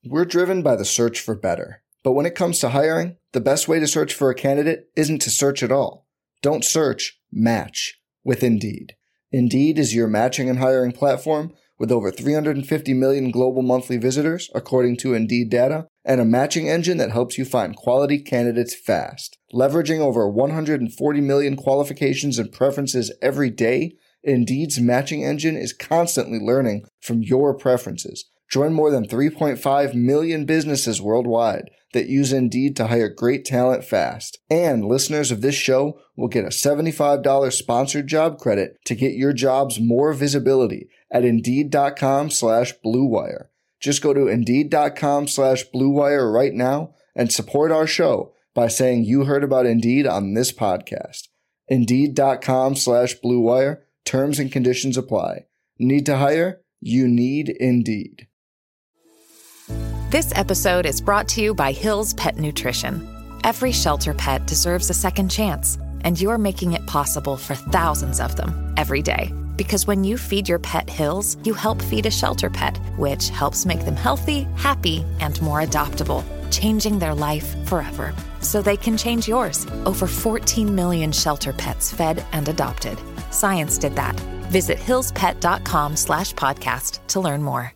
We're driven by the search for better. But when it comes to hiring, the best way to search for a candidate isn't to search at all. Don't search, match with Indeed. Indeed is your matching and hiring platform with over 350 million global monthly visitors, according to Indeed data, and a matching engine that helps you find quality candidates fast. Leveraging over 140 million qualifications and preferences every day, Indeed's matching engine is constantly learning from your preferences. Join more than 3.5 million businesses worldwide that use Indeed to hire great talent fast. And listeners of this show will get a $75 sponsored job credit to get your jobs more visibility at Indeed.com/Blue Wire. Just go to Indeed.com/Blue Wire right now and support our show by saying you heard about Indeed on this podcast. Indeed.com/Blue Wire. Terms and conditions apply. Need to hire? You need Indeed. This episode is brought to you by Hill's Pet Nutrition. Every shelter pet deserves a second chance, and you're making it possible for thousands of them every day. Because when you feed your pet Hill's, you help feed a shelter pet, which helps make them healthy, happy, and more adoptable, changing their life forever. So they can change yours. Over 14 million shelter pets fed and adopted. Science did that. Visit hillspet.com/podcast to learn more.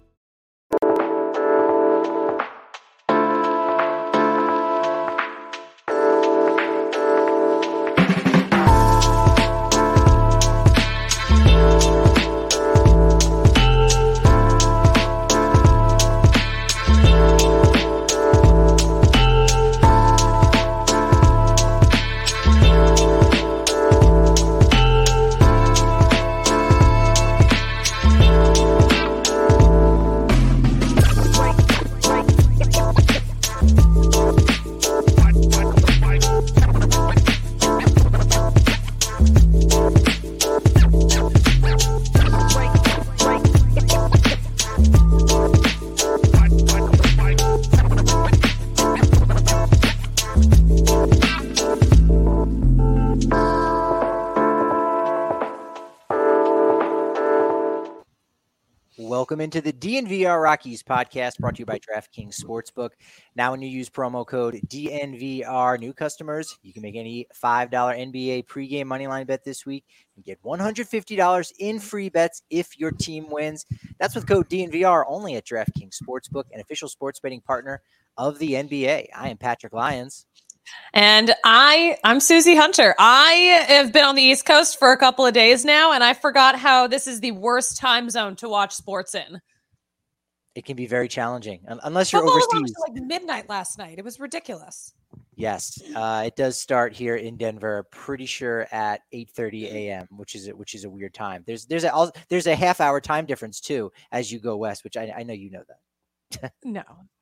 Welcome into the DNVR Rockies podcast brought to you by DraftKings Sportsbook. Now, when you use promo code DNVR, new customers, you can make any $5 NBA pregame moneyline bet this week and get $150 in free bets if your team wins. That's with code DNVR only at DraftKings Sportsbook, an official sports betting partner of the NBA. I am Patrick Lyons. And I'm Susie Hunter. I have been on the East Coast for a couple of days now, and I forgot how this is the worst time zone to watch sports in. It can be very challenging unless you're Football overseas. Was like midnight last night. It was ridiculous. Yes, it does start here in Denver. Pretty sure at 8:30 a.m., which is a weird time. There's a half hour time difference too as you go west, which I know you know that. No.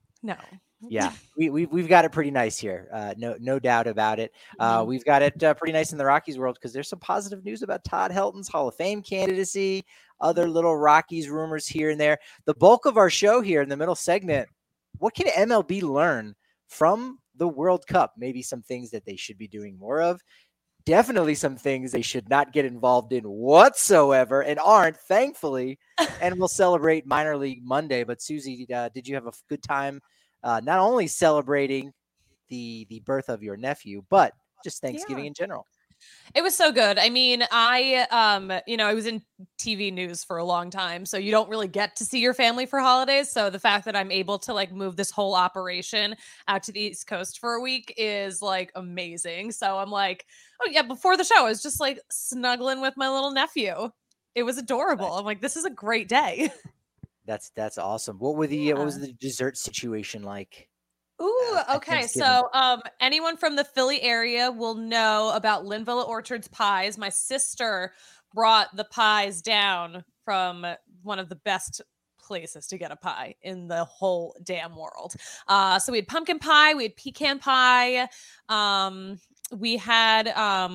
Yeah, we've got it pretty nice here. No doubt about it. We've got it pretty nice in the Rockies world because there's some positive news about Todd Helton's Hall of Fame candidacy, other little Rockies rumors here and there. The bulk of our show here in the middle segment, what can MLB learn from the World Cup? Maybe some things that they should be doing more of. Definitely some things they should not get involved in whatsoever and aren't, thankfully. And we'll celebrate Minor League Monday. But Susie, did you have a good time? Not only celebrating the birth of your nephew, but just Thanksgiving in general. It was so good. I mean, I was in TV news for a long time, so you don't really get to see your family for holidays. So the fact that I'm able to like move this whole operation out to the East Coast for a week is like amazing. So I'm like, oh yeah, before the show, I was just like snuggling with my little nephew. It was adorable. I'm like, this is a great day. That's awesome. What was the dessert situation like? Ooh, okay. So anyone from the Philly area will know about Linvilla Orchard's pies. My sister brought the pies down from one of the best places to get a pie in the whole damn world. So we had pumpkin pie, we had pecan pie. We had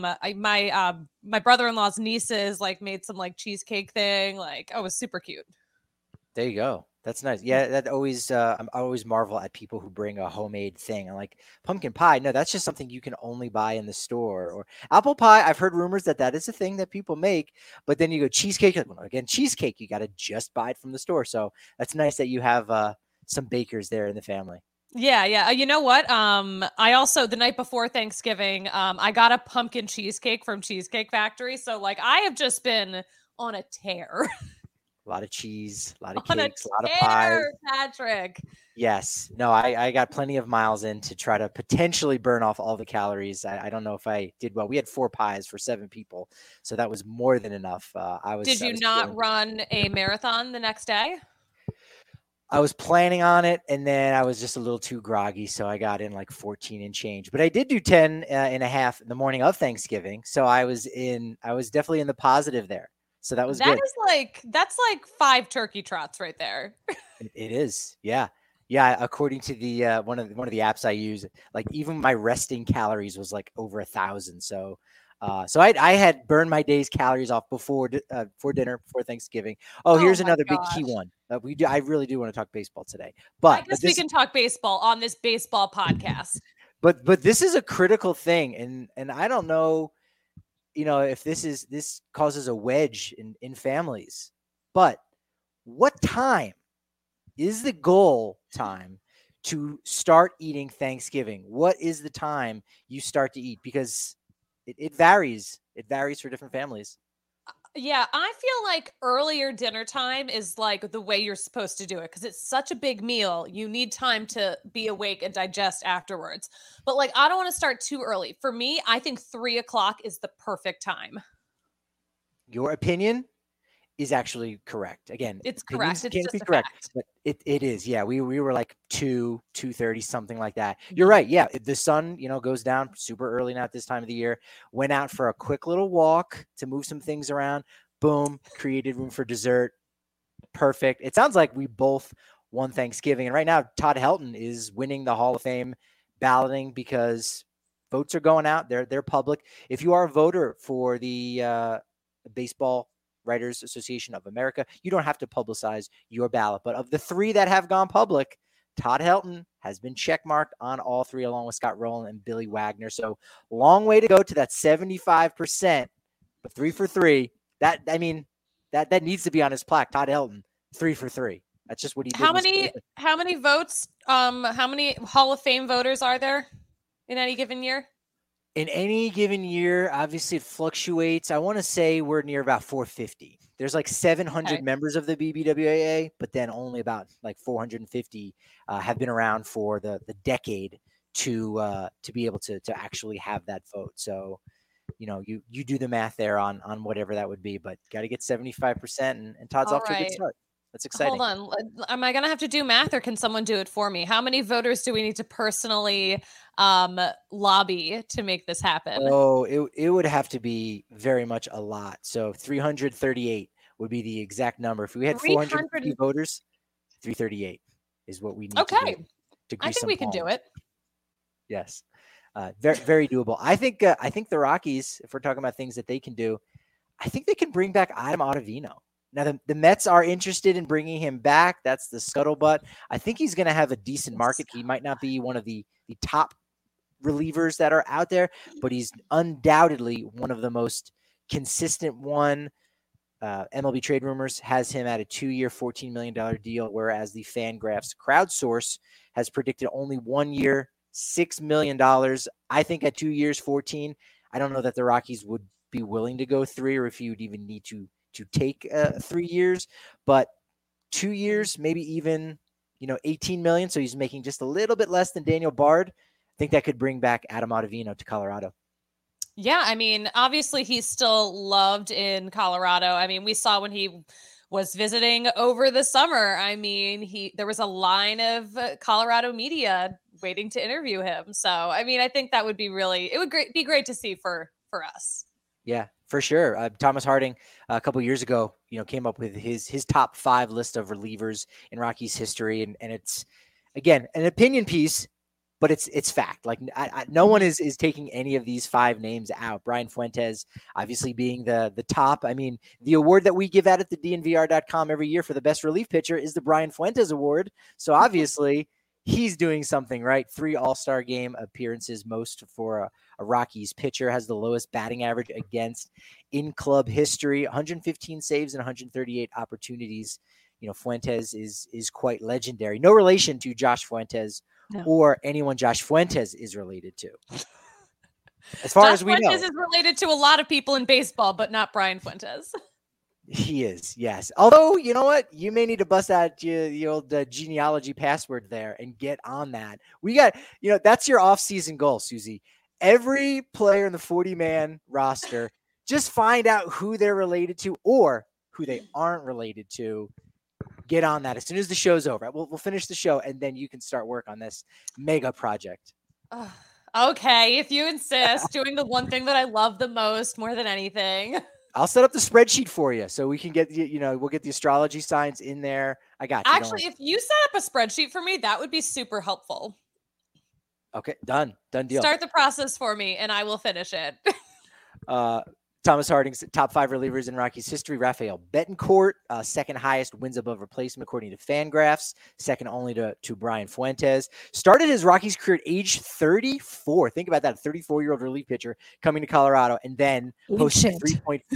my brother-in-law's nieces like made some like cheesecake thing. Like, oh, it was super cute. There you go. That's nice. Yeah, that always I always marvel at people who bring a homemade thing. I'm like, pumpkin pie. No, that's just something you can only buy in the store. Or apple pie. I've heard rumors that is a thing that people make. But then you go cheesecake. Well, again, cheesecake. You got to just buy it from the store. So that's nice that you have some bakers there in the family. Yeah. You know what? I also, the night before Thanksgiving, I got a pumpkin cheesecake from Cheesecake Factory. So like I have just been on a tear. A lot of cheese, a lot of On cakes, a lot of pies. Patrick. Yes. No, I got plenty of miles in to try to potentially burn off all the calories. I don't know if I did well. We had 4 pies for 7 people, so that was more than enough. Did you not run a marathon the next day? I was planning on it, and then I was just a little too groggy, so I got in like 14 and change. But I did do 10 and a half in the morning of Thanksgiving, so I was definitely in the positive there. So that was good. That's like 5 turkey trots right there. It is, yeah. According to the one of the apps I use, like even my resting calories was like over 1,000. So I had burned my day's calories off before dinner, before Thanksgiving. Here's another big key one. I really do want to talk baseball today, but I guess we can talk baseball on this baseball podcast. But this is a critical thing, and I don't know, if this causes a wedge in families, but what time is the goal time to start eating Thanksgiving? What is the time you start to eat? Because it varies. It varies for different families. Yeah, I feel like earlier dinner time is like the way you're supposed to do it because it's such a big meal. You need time to be awake and digest afterwards. But like, I don't want to start too early. For me, I think 3 o'clock is the perfect time. Your opinion is actually correct. Again, it's correct. It's just correct, fact. But it is. Yeah, we were like 2:30, something like that. You're right. Yeah, the sun, goes down super early now at this time of the year. Went out for a quick little walk to move some things around. Boom, created room for dessert. Perfect. It sounds like we both won Thanksgiving, and right now Todd Helton is winning the Hall of Fame balloting because votes are going out. They're public. If you are a voter for the Baseball Writers Association of America, you don't have to publicize your ballot. But of the 3 that have gone public, Todd Helton has been checkmarked on all 3, along with Scott Rowland and Billy Wagner. So long way to go to that 75%, but 3 for 3. That needs to be on his plaque. Todd Helton, 3 for 3. That's just what he did. How many votes? How many Hall of Fame voters are there in any given year? In any given year, obviously it fluctuates. I want to say we're near about 450. There's like 700 members of the BBWAA, but then only about like 450 have been around for the decade to be able to actually have that vote. So, you do the math there on whatever that would be, but got to get 75%, and Todd's off to a good start. That's exciting. Hold on. Am I going to have to do math or can someone do it for me? How many voters do we need to personally lobby to make this happen? Oh, it would have to be very much a lot. So 338 would be the exact number. If we had 450 voters, 338 is what we need to do. I think we can do it. Yes. Very, very doable. I think the Rockies, if we're talking about things that they can do, I think they can bring back Adam Ottavino. Now, the Mets are interested in bringing him back. That's the scuttlebutt. I think he's going to have a decent market. He might not be one of the top relievers that are out there, but he's undoubtedly one of the most consistent one. MLB Trade Rumors has him at a 2-year, $14 million deal, whereas the Fangraphs crowdsource has predicted only 1 year, $6 million. I think at 2 years, 14, I don't know that the Rockies would be willing to go 3 or if you would even need to take 3 years, but 2 years, maybe even, 18 million. So he's making just a little bit less than Daniel Bard. I think that could bring back Adam Ottavino to Colorado. Yeah. I mean, obviously he's still loved in Colorado. I mean, we saw when he was visiting over the summer. I mean, there was a line of Colorado media waiting to interview him. So, I mean, I think that would be be great to see for us. Yeah, for sure. Thomas Harding a couple years ago, came up with his top 5 list of relievers in Rockies history, and it's again an opinion piece, but it's fact. Like no one is taking any of these 5 names out. Brian Fuentes, obviously being the top. I mean, the award that we give out at the DNVR.com every year for the best relief pitcher is the Brian Fuentes Award. So obviously he's doing something right. 3 All-Star game appearances, most for a Rockies pitcher, has the lowest batting average against in club history, 115 saves and 138 opportunities Fuentes is quite legendary. No relation to Josh Fuentes or anyone Josh Fuentes is related to. As far as we know. Fuentes is related to a lot of people in baseball, but not Brian Fuentes. He is, yes. Although, you know what? You may need to bust out the old genealogy password there and get on that. We got, that's your off-season goal, Susie. Every player in the 40-man roster, just find out who they're related to or who they aren't related to. Get on that as soon as the show's over. We'll finish the show, and then you can start work on this mega project. Okay, if you insist, doing the one thing that I love the most more than anything. I'll set up the spreadsheet for you so we can get, we'll get the astrology signs in there. I got you. Actually, if you set up a spreadsheet for me, that would be super helpful. Okay, done deal. Start the process for me and I will finish it. Thomas Harding's top 5 relievers in Rockies history. Rafael Betancourt, second highest wins above replacement according to Fangraphs, second only to Brian Fuentes. Started his Rockies career at age 34. Think about that, a 34-year-old relief pitcher coming to Colorado and then posting a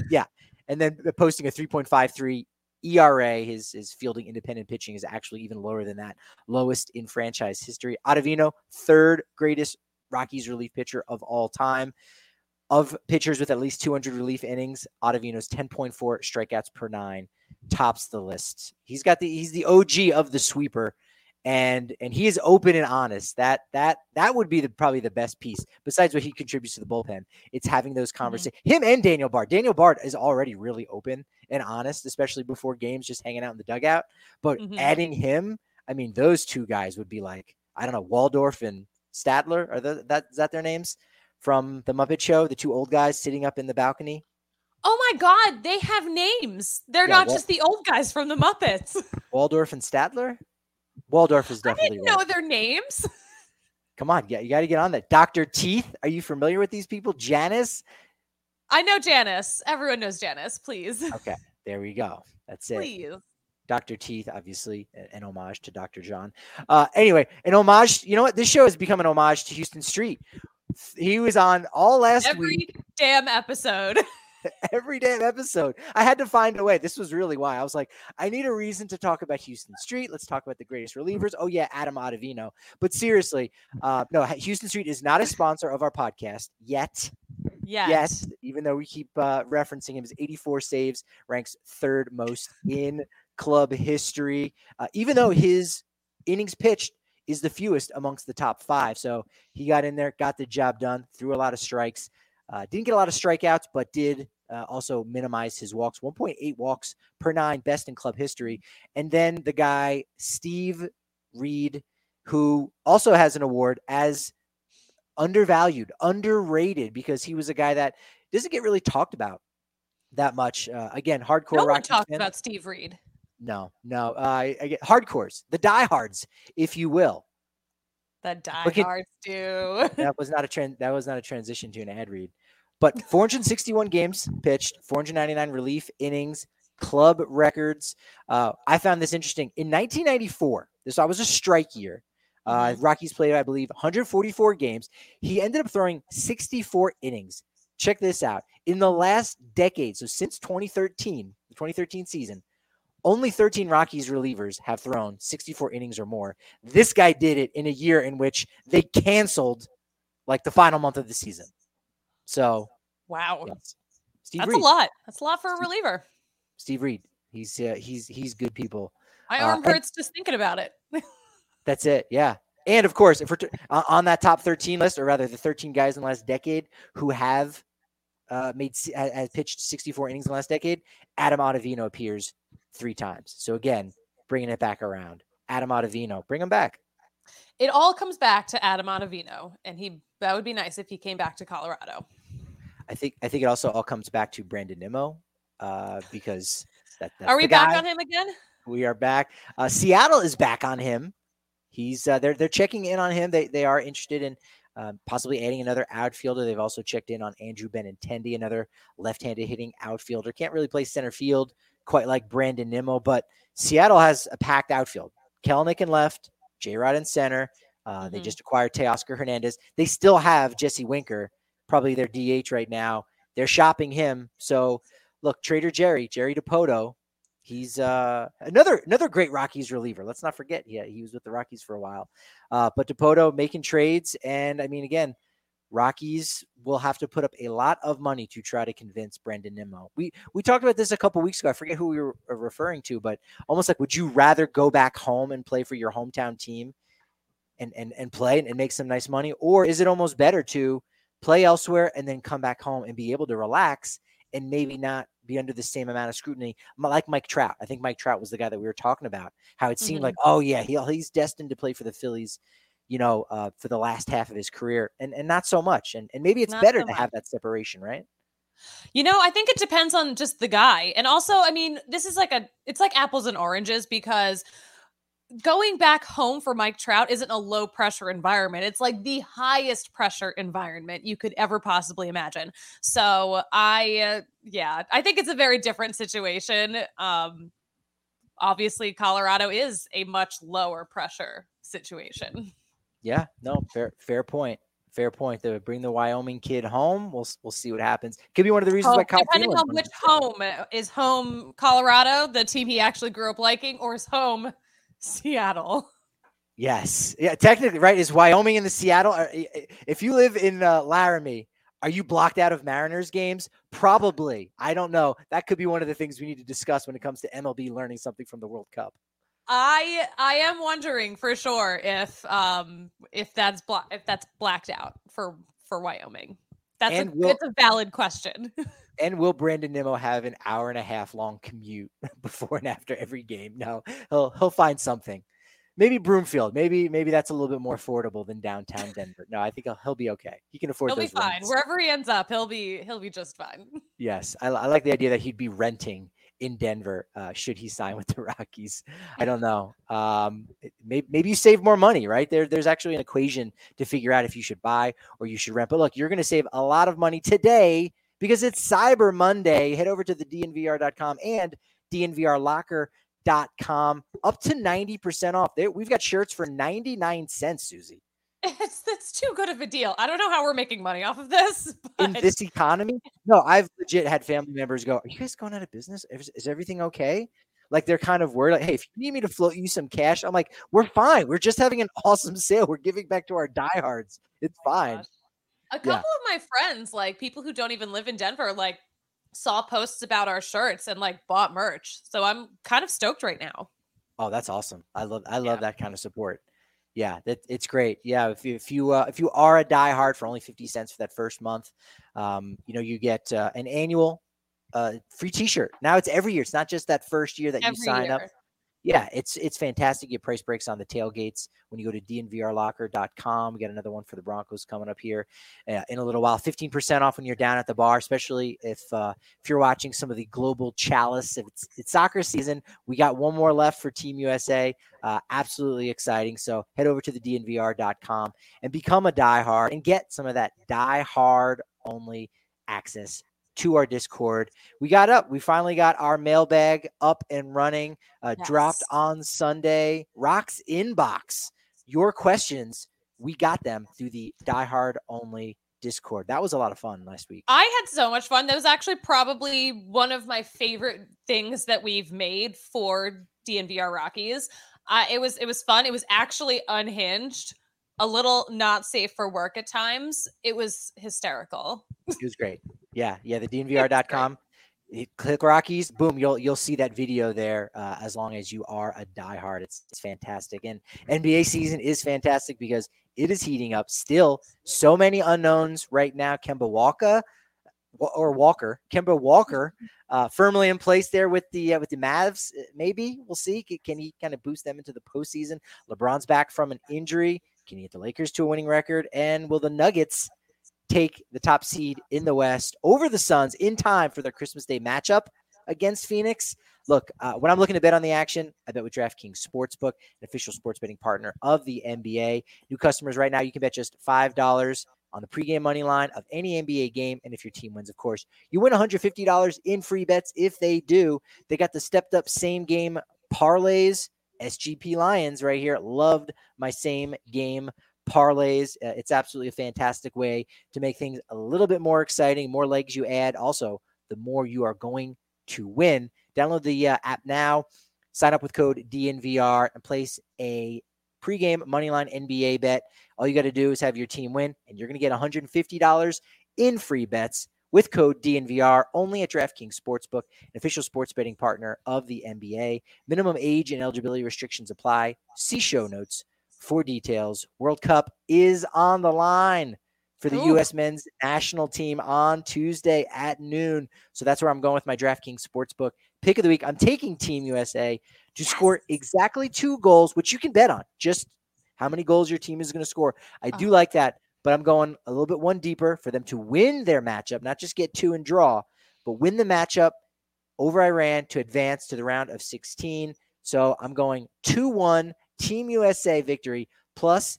3.53 ERA. His fielding independent pitching is actually even lower than that, lowest in franchise history. Ottavino, third greatest Rockies relief pitcher of all time. Of pitchers with at least 200 relief innings, Ottavino's 10.4 strikeouts per 9 tops the list. He's the OG of the sweeper, and he is open and honest. That would be probably the best piece besides what he contributes to the bullpen. It's having those conversations. Him and Daniel Bard. Daniel Bard is already really open and honest, especially before games, just hanging out in the dugout. But adding him, I mean, those two guys would be like, I don't know, Waldorf and Statler. Is that their names? From the Muppet Show, the two old guys sitting up in the balcony. Oh my God, they have names. They're not just the old guys from the Muppets. Waldorf and Statler? Waldorf is definitely I didn't know their names. Come on, you got to get on that. Dr. Teeth, are you familiar with these people? Janice? I know Janice. Everyone knows Janice, please. Okay, there we go. That's it. Please. Dr. Teeth, obviously, an homage to Dr. John. Anyway, an homage. You know what? This show has become an homage to Houston Street. He was on all last week. Every damn episode. Every damn episode. I had to find a way. This was really why. I was like, I need a reason to talk about Houston Street. Let's talk about the greatest relievers. Oh, yeah, Adam Ottavino. But seriously, no, Houston Street is not a sponsor of our podcast yet. Yes. Even though we keep referencing him, his 84 saves ranks third most in club history. Even though his innings pitched is the fewest amongst the top 5. So he got in there, got the job done, threw a lot of strikes, didn't get a lot of strikeouts, but did also minimize his walks, 1.8 walks per 9, best in club history. And then the guy, Steve Reed, who also has an award as undervalued, underrated, because he was a guy that doesn't get really talked about that much. Again, hardcore. No one talks about Steve Reed. No. I get hardcores, the diehards, if you will. The diehards do. That was not a transition to an ad read. But 461 games pitched, 499 relief innings, club records. I found this interesting. In 1994, this was a strike year. Rockies played, I believe, 144 games. He ended up throwing 64 innings. Check this out. In the last decade, so since 2013, the 2013 season, only 13 Rockies relievers have thrown 64 innings or more. This guy did it in a year in which they canceled like the final month of the season. So, wow, yes. That's Reed. A lot. That's a lot for a reliever. Steve Reed. He's good people. My arm hurts just thinking about it. That's it. Yeah. And of course, if we're on that top 13 list, or rather the 13 guys in the last decade who have pitched 64 innings in the last decade, Adam Ottavino appears 3 times. So again, bringing it back around. Adam Ottavino, bring him back. It all comes back to Adam Ottavino, and that would be nice if he came back to Colorado. I think it also all comes back to Brandon Nimmo, because that's are we back on him again? We are back. Seattle is back on him. He's they're checking in on him. They are interested in possibly adding another outfielder. They've also checked in on Andrew Benintendi, another left-handed hitting outfielder. Can't really play center field quite like Brandon Nimmo, but Seattle has a packed outfield. Kelenic in left, J-Rod in center. They just acquired Teoscar Hernandez. They still have Jesse Winker, probably their DH right now. They're shopping him. So look, Trader Jerry DePoto, He's another great Rockies reliever. Let's not forget, he was with the Rockies for a while. But Dipoto making trades, and I mean, again, Rockies will have to put up a lot of money to try to convince Brandon Nimmo. We talked about this a couple weeks ago. I forget who we were referring to, but almost like, would you rather go back home and play for your hometown team and play and make some nice money? Or is it almost better to play elsewhere and then come back home and be able to relax and maybe not be under the same amount of scrutiny, like Mike Trout? I think Mike Trout was the guy that we were talking about, how it seemed like, oh yeah, he's destined to play for the Phillies, for the last half of his career, and not so much. And maybe it's better to have that separation, right? I think it depends on just the guy. And also, I mean, this is it's like apples and oranges, because going back home for Mike Trout isn't a low pressure environment. It's like the highest pressure environment you could ever possibly imagine. So I think it's a very different situation. Obviously Colorado is a much lower pressure situation. Yeah, no, fair point. Fair point. They would bring the Wyoming kid home. We'll see what happens. Could be one of the reasons why Kyle depending on which home. Is home Colorado, the team he actually grew up liking, or is home Seattle? Yes. Yeah, technically, right. Is Wyoming in the Seattle? If you live in Laramie, are you blocked out of Mariners games? Probably. I don't know. That could be one of the things we need to discuss when it comes to MLB learning something from the World Cup. I am wondering for sure if that's blacked out for Wyoming. It's a valid question. And will Brandon Nimmo have an hour and a half long commute before and after every game? No, he'll find something. Maybe Broomfield. Maybe that's a little bit more affordable than downtown Denver. No, I think he'll be okay. He can afford. He'll be fine rents. Wherever he ends up. He'll be just fine. Yes, I like the idea that he'd be renting in Denver should he sign with the Rockies. I don't know. Maybe you save more money, right? There's actually an equation to figure out if you should buy or you should rent. But look, you're going to save a lot of money today because it's Cyber Monday. Head over to the DNVR.com and DNVRlocker.com, up to 90% off. We've got shirts for 99 cents, Susie. That's too good of a deal. I don't know how we're making money off of this. In this economy? No, I've legit had family members go, are you guys going out of business? Is everything okay? Like, they're kind of worried. Like, hey, if you need me to float you some cash, I'm like, we're fine. We're just having an awesome sale. We're giving back to our diehards. It's fine. Gosh. A couple of my friends, like people who don't even live in Denver, like saw posts about our shirts and like bought merch. So I'm kind of stoked right now. Oh, that's awesome. I love that kind of support. Yeah, it's great. Yeah, if you are a diehard for only 50 cents for that first month, you get an annual free T-shirt. Now it's every year. It's not just that first year that you sign up. Yeah, it's fantastic. You get price breaks on the tailgates when you go to DNVRlocker.com. We got another one for the Broncos coming up here in a little while. 15% off when you're down at the bar, especially if you're watching some of the Global Chalice. If it's soccer season, we got one more left for Team USA. Absolutely exciting. So head over to the DNVR.com and become a diehard and get some of that diehard only access to our Discord. We finally got our mailbag up and running, dropped on Sunday. Rocks inbox, your questions, we got them through the diehard only Discord. That was a lot of fun last week. I had so much fun. That was actually probably one of my favorite things that we've made for DNVR Rockies. It was fun. It was actually unhinged, a little not safe for work at times. It was hysterical. It was great. Yeah. The DNVR.com. Click Rockies. Boom. You'll see that video there. As long as you are a diehard, it's fantastic. And NBA season is fantastic because it is heating up. Still, so many unknowns right now. Kemba Walker, firmly in place there with the Mavs. Maybe we'll see. Can he kind of boost them into the postseason? LeBron's back from an injury. Can he get the Lakers to a winning record? And will the Nuggets take the top seed in the West over the Suns in time for their Christmas Day matchup against Phoenix? Look, when I'm looking to bet on the action, I bet with DraftKings Sportsbook, an official sports betting partner of the NBA. New customers right now, you can bet just $5 on the pregame money line of any NBA game. And if your team wins, of course, you win $150 in free bets if they do. They got the stepped up same game parlays. SGP Lions right here. Loved my same game parlays. It's absolutely a fantastic way to make things a little bit more exciting. More legs you add. Also, the more you are going to win. Download the app now, sign up with code DNVR, and place a pregame moneyline NBA bet. All you got to do is have your team win, and you're going to get $150 in free bets with code DNVR only at DraftKings Sportsbook, an official sports betting partner of the NBA. Minimum age and eligibility restrictions apply. See show notes for details. World Cup is on the line for the U.S. men's national team on Tuesday at noon. So that's where I'm going with my DraftKings Sportsbook pick of the week. I'm taking Team USA to score exactly 2 goals, which you can bet on. Just how many goals your team is going to score. I do like that, but I'm going a little bit one deeper for them to win their matchup, not just get 2 and draw, but win the matchup over Iran to advance to the round of 16. So I'm going 2-1 Team USA victory plus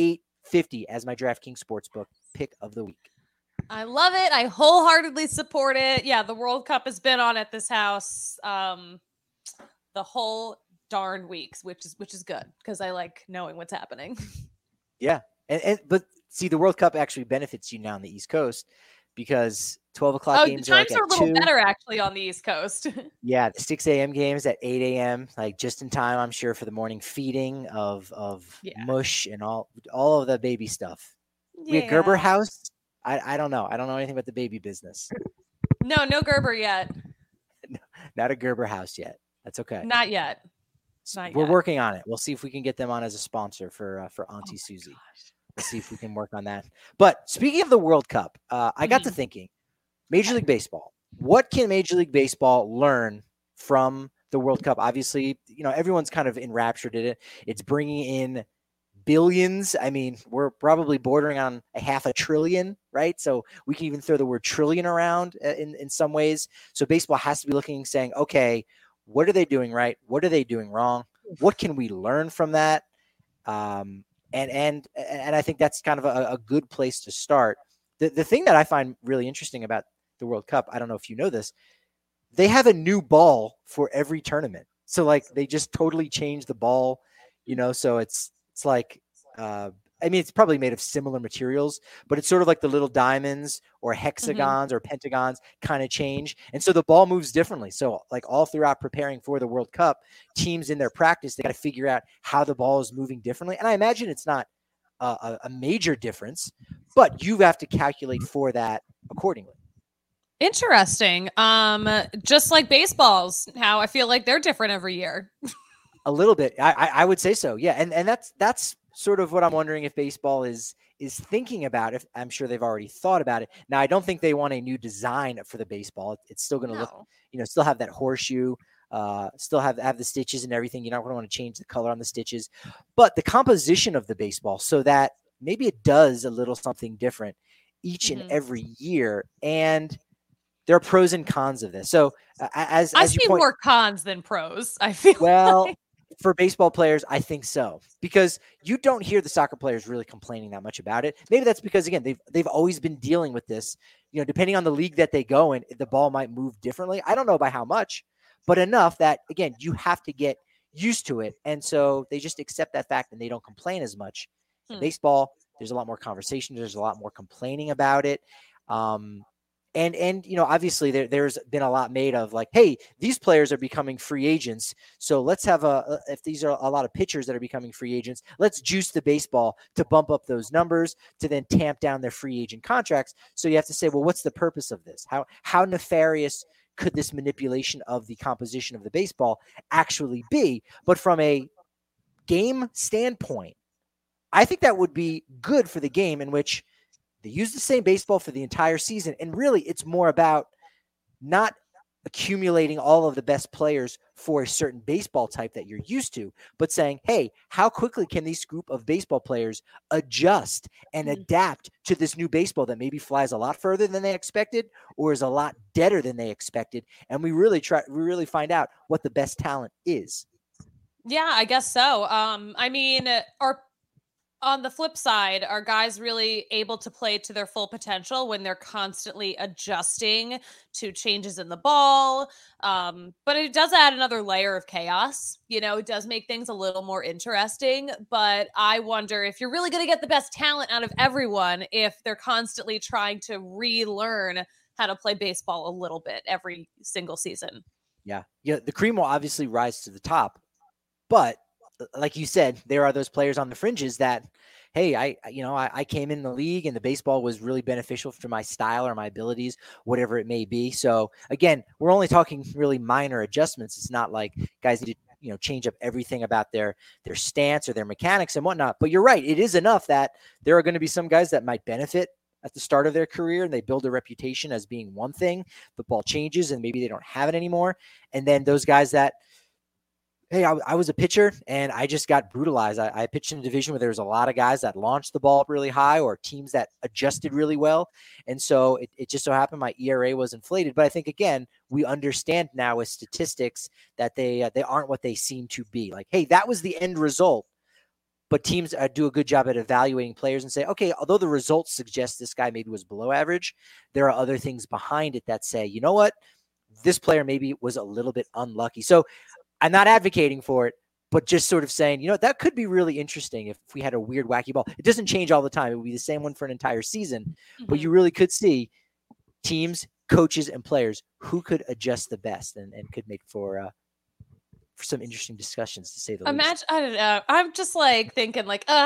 850 as my DraftKings Sportsbook pick of the week. I love it. I wholeheartedly support it. Yeah, the World Cup has been on at this house the whole darn weeks, which is good because I like knowing what's happening. Yeah, but see, the World Cup actually benefits you now on the East Coast because 12 o'clock games the times are a little better actually on the East Coast. Yeah, the 6 a.m. games at 8 a.m. like just in time, I'm sure, for the morning feeding of mush and all of the baby stuff. We at Gerber House. I don't know. I don't know anything about the baby business. No Gerber yet. Not a Gerber House yet. That's okay. Not yet. We're working on it. We'll see if we can get them on as a sponsor for Auntie Susie. Let's see if we can work on that. But speaking of the World Cup, I got to thinking, Major League Baseball. What can Major League Baseball learn from the World Cup? Obviously, everyone's kind of enraptured in it. It's bringing in billions. I mean, we're probably bordering on $500 billion, right? So we can even throw the word trillion around in some ways. So baseball has to be looking and saying, okay, what are they doing right? What are they doing wrong? What can we learn from that? And I think that's kind of a good place to start. The thing that I find really interesting about the World Cup, I don't know if you know this, they have a new ball for every tournament. So like they just totally changed the ball, so it's like, it's probably made of similar materials, but it's sort of like the little diamonds or hexagons or pentagons kind of change. And so the ball moves differently. So like all throughout preparing for the World Cup, teams in their practice, they got to figure out how the ball is moving differently. And I imagine it's not a major difference, but you have to calculate for that accordingly. Interesting. Just like baseballs, how I feel like they're different every year. A little bit. I would say so. Yeah. And that's sort of what I'm wondering if baseball is thinking about. If I'm sure they've already thought about it. Now, I don't think they want a new design for the baseball. It's still going to look, still have that horseshoe, still have the stitches and everything. You're not going to want to change the color on the stitches, but the composition of the baseball so that maybe it does a little something different each and every year. And there are pros and cons of this. So as I see more cons than pros, I feel like. For baseball players, I think so, because you don't hear the soccer players really complaining that much about it. Maybe that's because, again, they've always been dealing with this. Depending on the league that they go in, the ball might move differently. I don't know by how much, but enough that, again, you have to get used to it. And so they just accept that fact and they don't complain as much. In baseball, there's a lot more conversation. There's a lot more complaining about it. And obviously there's been a lot made of like, hey, these players are becoming free agents. So let's have if these are a lot of pitchers that are becoming free agents, let's juice the baseball to bump up those numbers to then tamp down their free agent contracts. So you have to say, well, what's the purpose of this? How nefarious could this manipulation of the composition of the baseball actually be? But from a game standpoint, I think that would be good for the game in which they use the same baseball for the entire season. And really, it's more about not accumulating all of the best players for a certain baseball type that you're used to, but saying, hey, how quickly can this group of baseball players adjust and adapt to this new baseball that maybe flies a lot further than they expected or is a lot deader than they expected? And we really find out what the best talent is. Yeah, I guess so. On the flip side, are guys really able to play to their full potential when they're constantly adjusting to changes in the ball? But it does add another layer of chaos. It does make things a little more interesting. But I wonder if you're really going to get the best talent out of everyone if they're constantly trying to relearn how to play baseball a little bit every single season. Yeah. Yeah. The cream will obviously rise to the top, but like you said, there are those players on the fringes that, hey, I came in the league and the baseball was really beneficial for my style or my abilities, whatever it may be. So again, we're only talking really minor adjustments. It's not like guys need to, change up everything about their stance or their mechanics and whatnot. But you're right. It is enough that there are going to be some guys that might benefit at the start of their career and they build a reputation as being one thing. The ball changes and maybe they don't have it anymore. And then those guys that, hey, I was a pitcher and I just got brutalized. I pitched in a division where there was a lot of guys that launched the ball up really high or teams that adjusted really well. And so it just so happened my ERA was inflated. But I think, again, we understand now with statistics that they aren't what they seem to be. Like, hey, that was the end result. But teams do a good job at evaluating players and say, okay, although the results suggest this guy maybe was below average, there are other things behind it that say, you know what, this player maybe was a little bit unlucky. So I'm not advocating for it, but just sort of saying, that could be really interesting if we had a weird, wacky ball. It doesn't change all the time. It would be the same one for an entire season, but you really could see teams, coaches, and players who could adjust the best and could make for some interesting discussions, to say the least. I don't know. I'm just thinking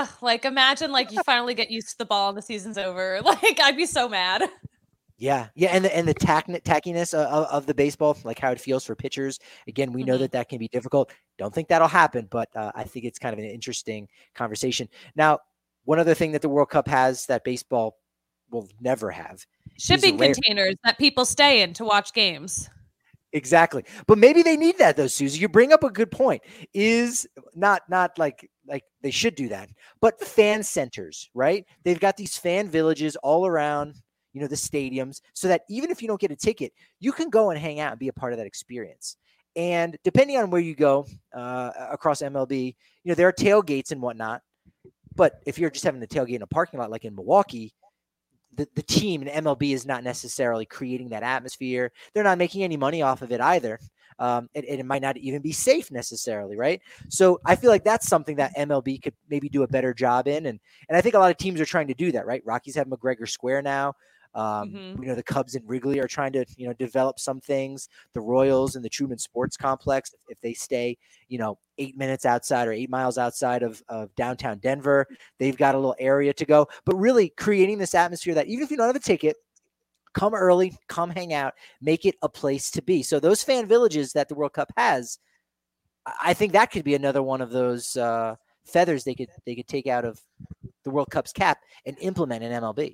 imagine you finally get used to the ball and the season's over. I'd be so mad. Yeah. And the tackiness of the baseball, like how it feels for pitchers. Again, we know that can be difficult. Don't think that'll happen, but I think it's kind of an interesting conversation. Now, one other thing that the World Cup has that baseball will never have: shipping containers that people stay in to watch games. Exactly. But maybe they need that though, Susie. You bring up a good point. Is not like they should do that, but fan centers, right? They've got these fan villages all around, the stadiums, so that even if you don't get a ticket, you can go and hang out and be a part of that experience. And depending on where you go across MLB, there are tailgates and whatnot. But if you're just having the tailgate in a parking lot, like in Milwaukee, the team in MLB is not necessarily creating that atmosphere. They're not making any money off of it either. And it might not even be safe necessarily, right? So I feel like that's something that MLB could maybe do a better job in. And I think a lot of teams are trying to do that, right? Rockies have McGregor Square now. The Cubs and Wrigley are trying to, develop some things. The Royals and the Truman Sports Complex, if they stay, 8 minutes outside or 8 miles outside of downtown Denver, they've got a little area to go. But really creating this atmosphere that even if you don't have a ticket, come early, come hang out, make it a place to be. So those fan villages that the World Cup has, I think that could be another one of those feathers they could take out of the World Cup's cap and implement in MLB.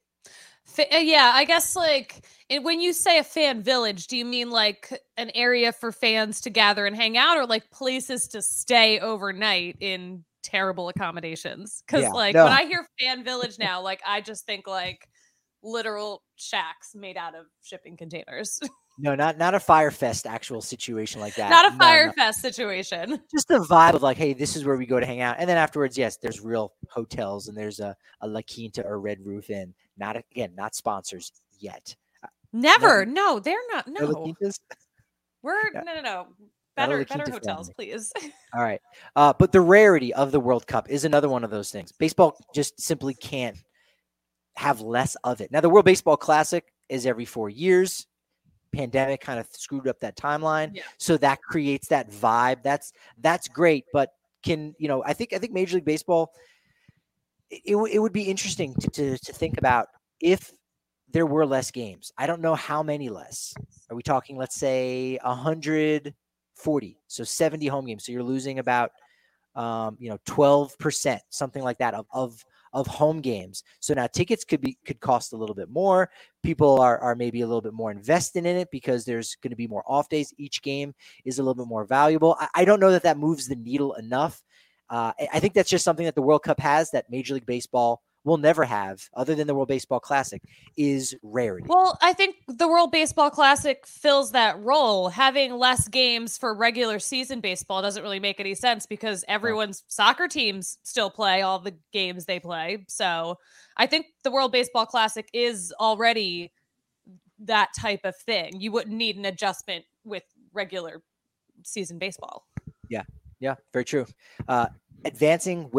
Yeah, I guess when you say a fan village, do you mean an area for fans to gather and hang out, or places to stay overnight in terrible accommodations? Because when I hear fan village now, I just think literal shacks made out of shipping containers. No, not a Fire Fest actual situation like that. Not a Fire Fest situation. Just the vibe of hey, this is where we go to hang out. And then afterwards, yes, there's real hotels and there's a La Quinta or Red Roof Inn. Not sponsors yet. Never. No, they're not. No. We're no. Better hotels, please. All right. But the rarity of the World Cup is another one of those things. Baseball just simply can't have less of it. Now, the World Baseball Classic is every 4 years. Pandemic kind of screwed up that timeline. So that creates that vibe. That's great. But I think Major League Baseball, it would be interesting to think about if there were less games. I don't know how many less. Are we talking, let's say 140, so 70 home games. So you're losing about 12%, something like that of home games. So now tickets could cost a little bit more. People are maybe a little bit more invested in it because there's going to be more off days. Each game is a little bit more valuable. I don't know that moves the needle enough. I think that's just something that the World Cup has that Major League Baseball will never have, other than the World Baseball Classic, is rarity. Well, I think the World Baseball Classic fills that role. Having less games for regular season baseball doesn't really make any sense because everyone's soccer teams still play all the games they play. So I think the World Baseball Classic is already that type of thing. You wouldn't need an adjustment with regular season baseball. Yeah, very true. Advancing with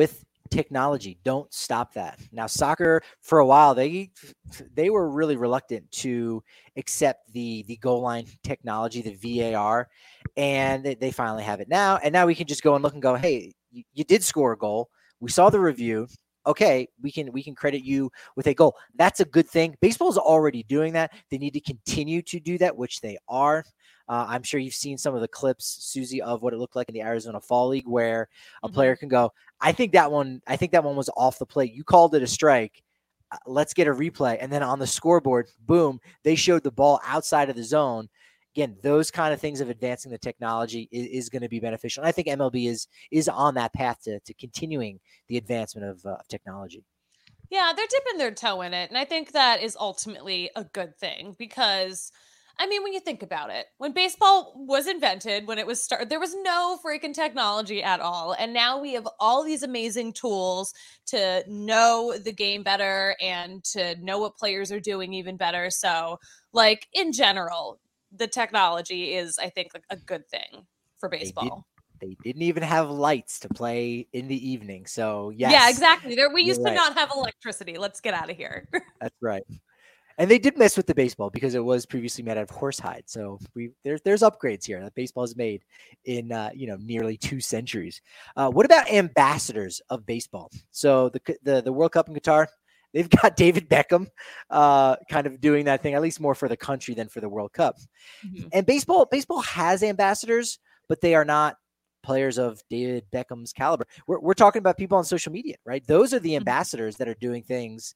technology. Don't stop that. Now, soccer for a while, they were really reluctant to accept the goal line technology, the VAR, and they finally have it now. And now we can just go and look and go, hey, you did score a goal. We saw the review. Okay, we can credit you with a goal. That's a good thing. Baseball is already doing that. They need to continue to do that, which they are. I'm sure you've seen some of the clips, Susie, of what it looked like in the Arizona Fall League, where a player can go, I think that one was off the plate. You called it a strike. Let's get a replay. And then on the scoreboard, boom, they showed the ball outside of the zone. Again, those kind of things of advancing the technology is going to be beneficial. And I think MLB is on that path to continuing the advancement of technology. Yeah, they're dipping their toe in it. And I think that is ultimately a good thing because, I mean, when you think about it, when baseball was invented, when it was started, there was no freaking technology at all. And now we have all these amazing tools to know the game better and to know what players are doing even better. So, like, in general, the technology is, I think, a good thing for baseball. They didn't even have lights to play in the evening. So, yes. Yeah, exactly. We used to not have electricity. Let's get out of here. That's right. And they did mess with the baseball because it was previously made out of horsehide. So there's upgrades here that baseball has made in nearly 2 centuries. What about ambassadors of baseball? So the World Cup in Qatar, they've got David Beckham kind of doing that thing, at least more for the country than for the World Cup. Mm-hmm. And baseball has ambassadors, but they are not players of David Beckham's caliber. We're talking about people on social media, right? Those are the ambassadors that are doing things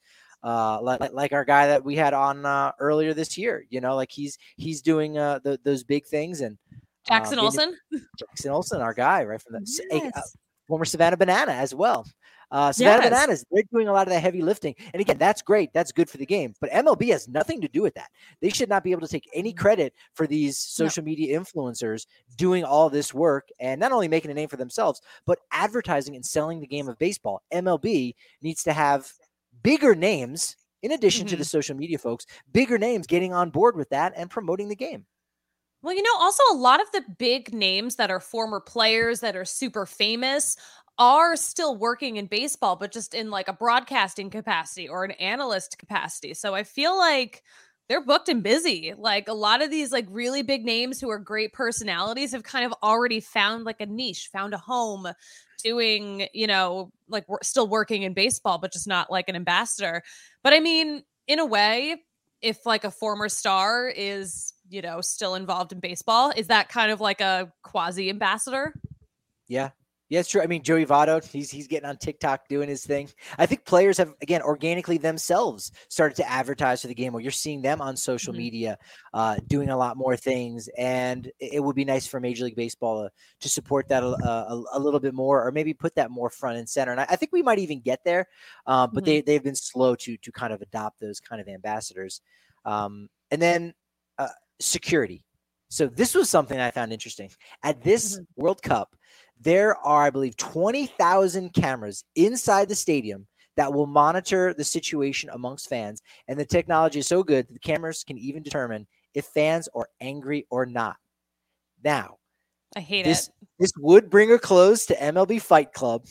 like our guy that we had on earlier this year. Like he's doing those big things. And Jackson Olsen, our guy, right, from the former Savannah Banana as well. Savannah Bananas, they're doing a lot of that heavy lifting. And again, that's great. That's good for the game. But MLB has nothing to do with that. They should not be able to take any credit for these social media influencers doing all this work and not only making a name for themselves, but advertising and selling the game of baseball. MLB needs to have bigger names, in addition to the social media folks, bigger names getting on board with that and promoting the game. Well, also a lot of the big names that are former players that are super famous are still working in baseball, but just in like a broadcasting capacity or an analyst capacity. So I feel like they're booked and busy. Like a lot of these like really big names who are great personalities have kind of already found like a niche, found a home doing, like we're still working in baseball, but just not like an ambassador. But I mean, in a way, if like a former star is, still involved in baseball, is that kind of like a quasi ambassador? Yeah. Yeah, it's true. I mean, Joey Votto, he's getting on TikTok doing his thing. I think players have, again, organically themselves started to advertise for the game, where you're seeing them on social media doing a lot more things. And it would be nice for Major League Baseball to support that a little bit more, or maybe put that more front and center. And I think we might even get there, but they've been slow to kind of adopt those kind of ambassadors. And then security. So this was something I found interesting. At this World Cup, there are, I believe, 20,000 cameras inside the stadium that will monitor the situation amongst fans. And the technology is so good that the cameras can even determine if fans are angry or not. Now, I hate it. This would bring a close to MLB Fight Club,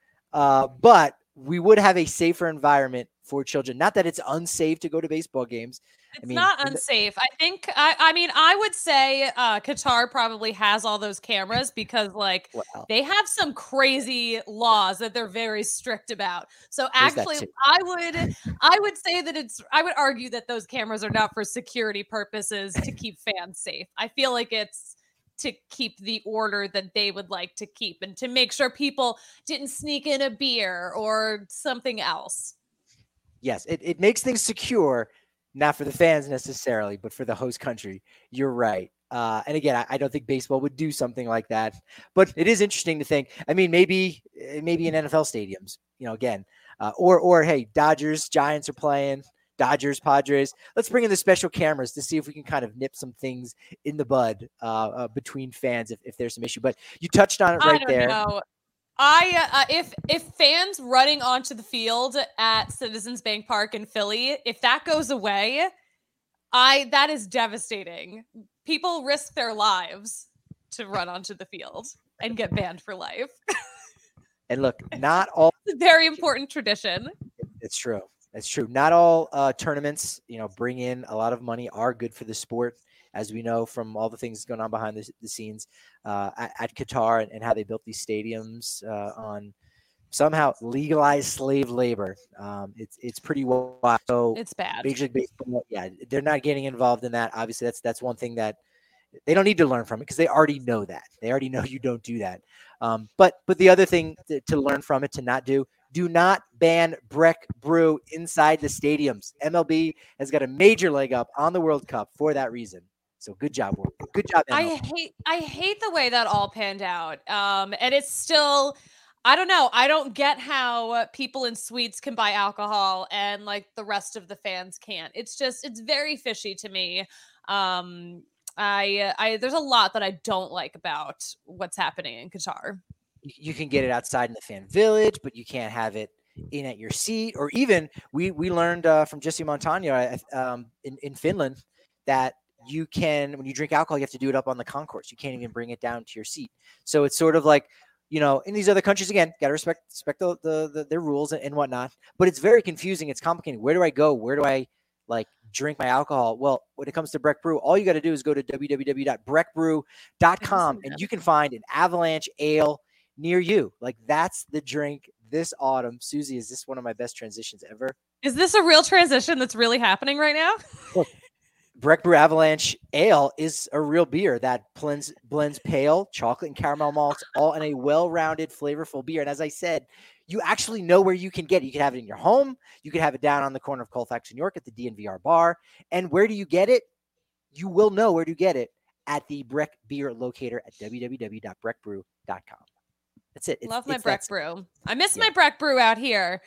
but we would have a safer environment for children. Not that it's unsafe to go to baseball games. It's not unsafe. I think, I would say Qatar probably has all those cameras because they have some crazy laws that they're very strict about. So actually I would say that I would argue that those cameras are not for security purposes to keep fans safe. I feel like it's to keep the order that they would like to keep and to make sure people didn't sneak in a beer or something else. Yes, it makes things secure, not for the fans necessarily, but for the host country. You're right. And again, I don't think baseball would do something like that, but it is interesting to think. I mean, maybe in NFL stadiums, again, or hey, Dodgers, Giants are playing, Dodgers, Padres. Let's bring in the special cameras to see if we can kind of nip some things in the bud between fans if there's some issue. But you touched on it right there. I don't know. If fans running onto the field at Citizens Bank Park in Philly, if that goes away, that is devastating. People risk their lives to run onto the field and get banned for life. And look, not all it's a very important tradition. It's true. It's true. Not all tournaments, bring in a lot of money, are good for the sport, as we know from all the things going on behind the scenes at Qatar and how they built these stadiums on somehow legalized slave labor. It's pretty wild. So it's bad. Major League Baseball, they're not getting involved in that. Obviously, that's one thing that they don't need to learn from it because they already know that. They already know you don't do that. But the other thing to learn from it, to not do not ban Breck Brew inside the stadiums. MLB has got a major leg up on the World Cup for that reason. So good job. Good job, MLB. I hate the way that all panned out. And it's still, I don't know. I don't get how people in suites can buy alcohol and like the rest of the fans can't. It's very fishy to me. There's a lot that I don't like about what's happening in Qatar. You can get it outside in the fan village, but you can't have it in at your seat. Or even we learned from Jesse Montagna in Finland that you can, when you drink alcohol, you have to do it up on the concourse. You can't even bring it down to your seat. So it's sort of like, in these other countries, again, got to respect their rules and whatnot. But it's very confusing. It's complicated. Where do I go? Where do I drink my alcohol? Well, when it comes to Breck Brew, all you got to do is go to www.breckbrew.com and you can find an Avalanche ale near you. That's the drink this autumn. Susie, is this one of my best transitions ever? Is this a real transition that's really happening right now? Look, Breck Brew Avalanche Ale is a real beer that blends pale, chocolate, and caramel malts all in a well-rounded, flavorful beer. And as I said, you actually know where you can get it. You can have it in your home. You can have it down on the corner of Colfax and York at the DNVR bar. And where do you get it? You will know where to get it at the Breck Beer Locator at www.breckbrew.com. That's it. Love my Breck Brew. I miss my Breck Brew out here.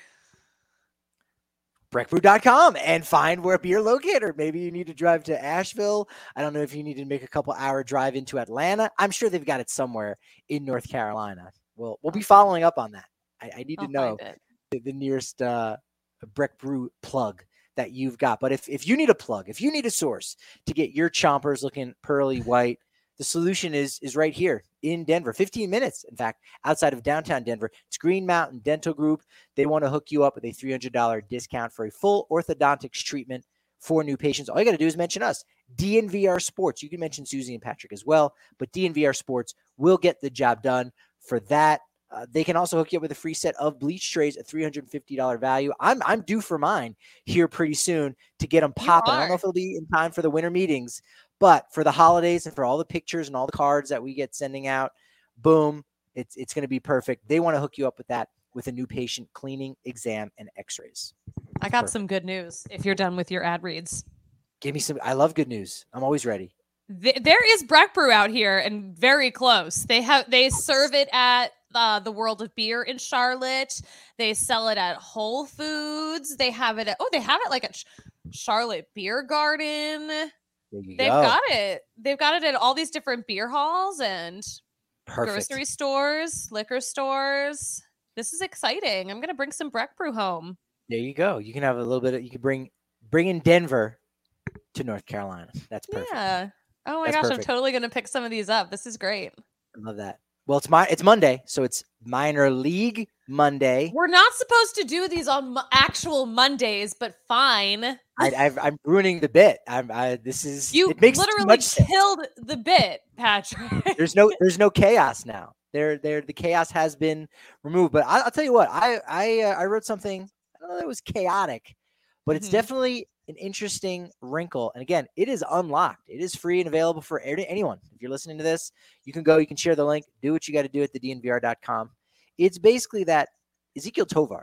breckbrew.com and find where beer locator. Maybe you need to drive to Asheville. I don't know if you need to make a couple hour drive into Atlanta. I'm sure they've got it somewhere in North Carolina. We'll be following up on that. I need to know the nearest Breck Brew plug that you've got. But if you need a plug, if you need a source to get your chompers looking pearly white, the solution is right here in Denver, 15 minutes, in fact, outside of downtown Denver. It's Green Mountain Dental Group. They want to hook you up with a $300 discount for a full orthodontics treatment for new patients. All you got to do is mention us, DNVR Sports. You can mention Susie and Patrick as well, but DNVR Sports will get the job done for that. They can also hook you up with a free set of bleach trays at $350 value. I'm due for mine here pretty soon to get them popping. I don't know if it'll be in time for the winter meetings, but for the holidays and for all the pictures and all the cards that we get sending out, boom, it's going to be perfect. They want to hook you up with that with a new patient cleaning, exam, and x-rays. I got some good news if you're done with your ad reads. Give me some. I love good news. I'm always ready. There is Breck Brew out here and very close. They serve it at the World of Beer in Charlotte. They sell it at Whole Foods. They have it at like at Charlotte Beer Garden. Got it. They've got it at all these different beer halls and grocery stores, liquor stores. This is exciting. I'm gonna bring some Breck Brew home. There you go. You can have a little bit of, you can bring in Denver to North Carolina. That's perfect. Yeah. Oh my gosh, perfect. I'm totally gonna pick some of these up. This is great. I love that. Well, it's Monday, so it's Minor League Monday. We're not supposed to do these on actual Mondays, but fine. I'm ruining the bit. It makes literally killed the bit, Patrick. There's no chaos now. The chaos has been removed. But I'll tell you what, I wrote something. I don't know that it was chaotic, but it's definitely an interesting wrinkle. And again, it is unlocked. It is free and available for anyone. If you're listening to this, you can go, you can share the link, do what you got to do at thednvr.com. It's basically that Ezequiel Tovar,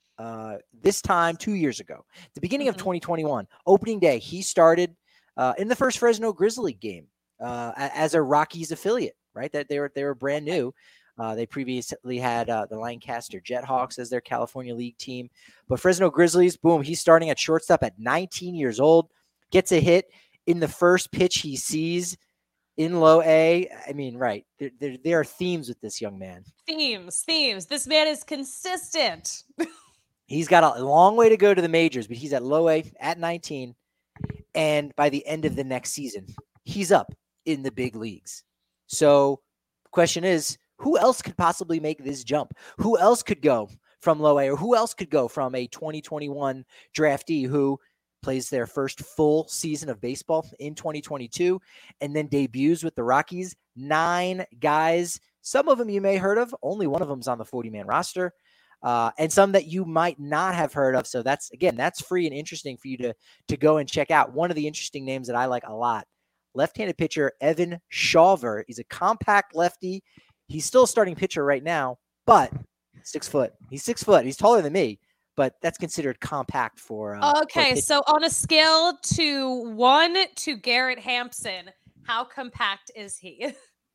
this time 2 years ago, the beginning of 2021, opening day, he started in the first Fresno Grizzly game as a Rockies affiliate, right? That they were brand new. They previously had the Lancaster Jethawks as their California League team. But Fresno Grizzlies, boom, he's starting at shortstop at 19 years old, gets a hit in the first pitch he sees in low A. I mean, right. There are themes with this young man. Themes. This man is consistent. He's got a long way to go to the majors, but he's at low A at 19. And by the end of the next season, he's up in the big leagues. So the question is, who else could possibly make this jump? Who else could go from low A, or who else could go from a 2021 draftee who plays their first full season of baseball in 2022 and then debuts with the Rockies? 9 guys. Some of them you may heard of. Only one of them is on the 40-man roster. And some that you might not have heard of. So that's free and interesting for you to go and check out. One of the interesting names that I like a lot, left-handed pitcher Evan Shawver. He's a compact lefty. He's still a starting pitcher right now, but 6 foot. He's 6 foot. He's taller than me, but that's considered compact for. Okay, so on a scale to 1 to Garrett Hampson, how compact is he?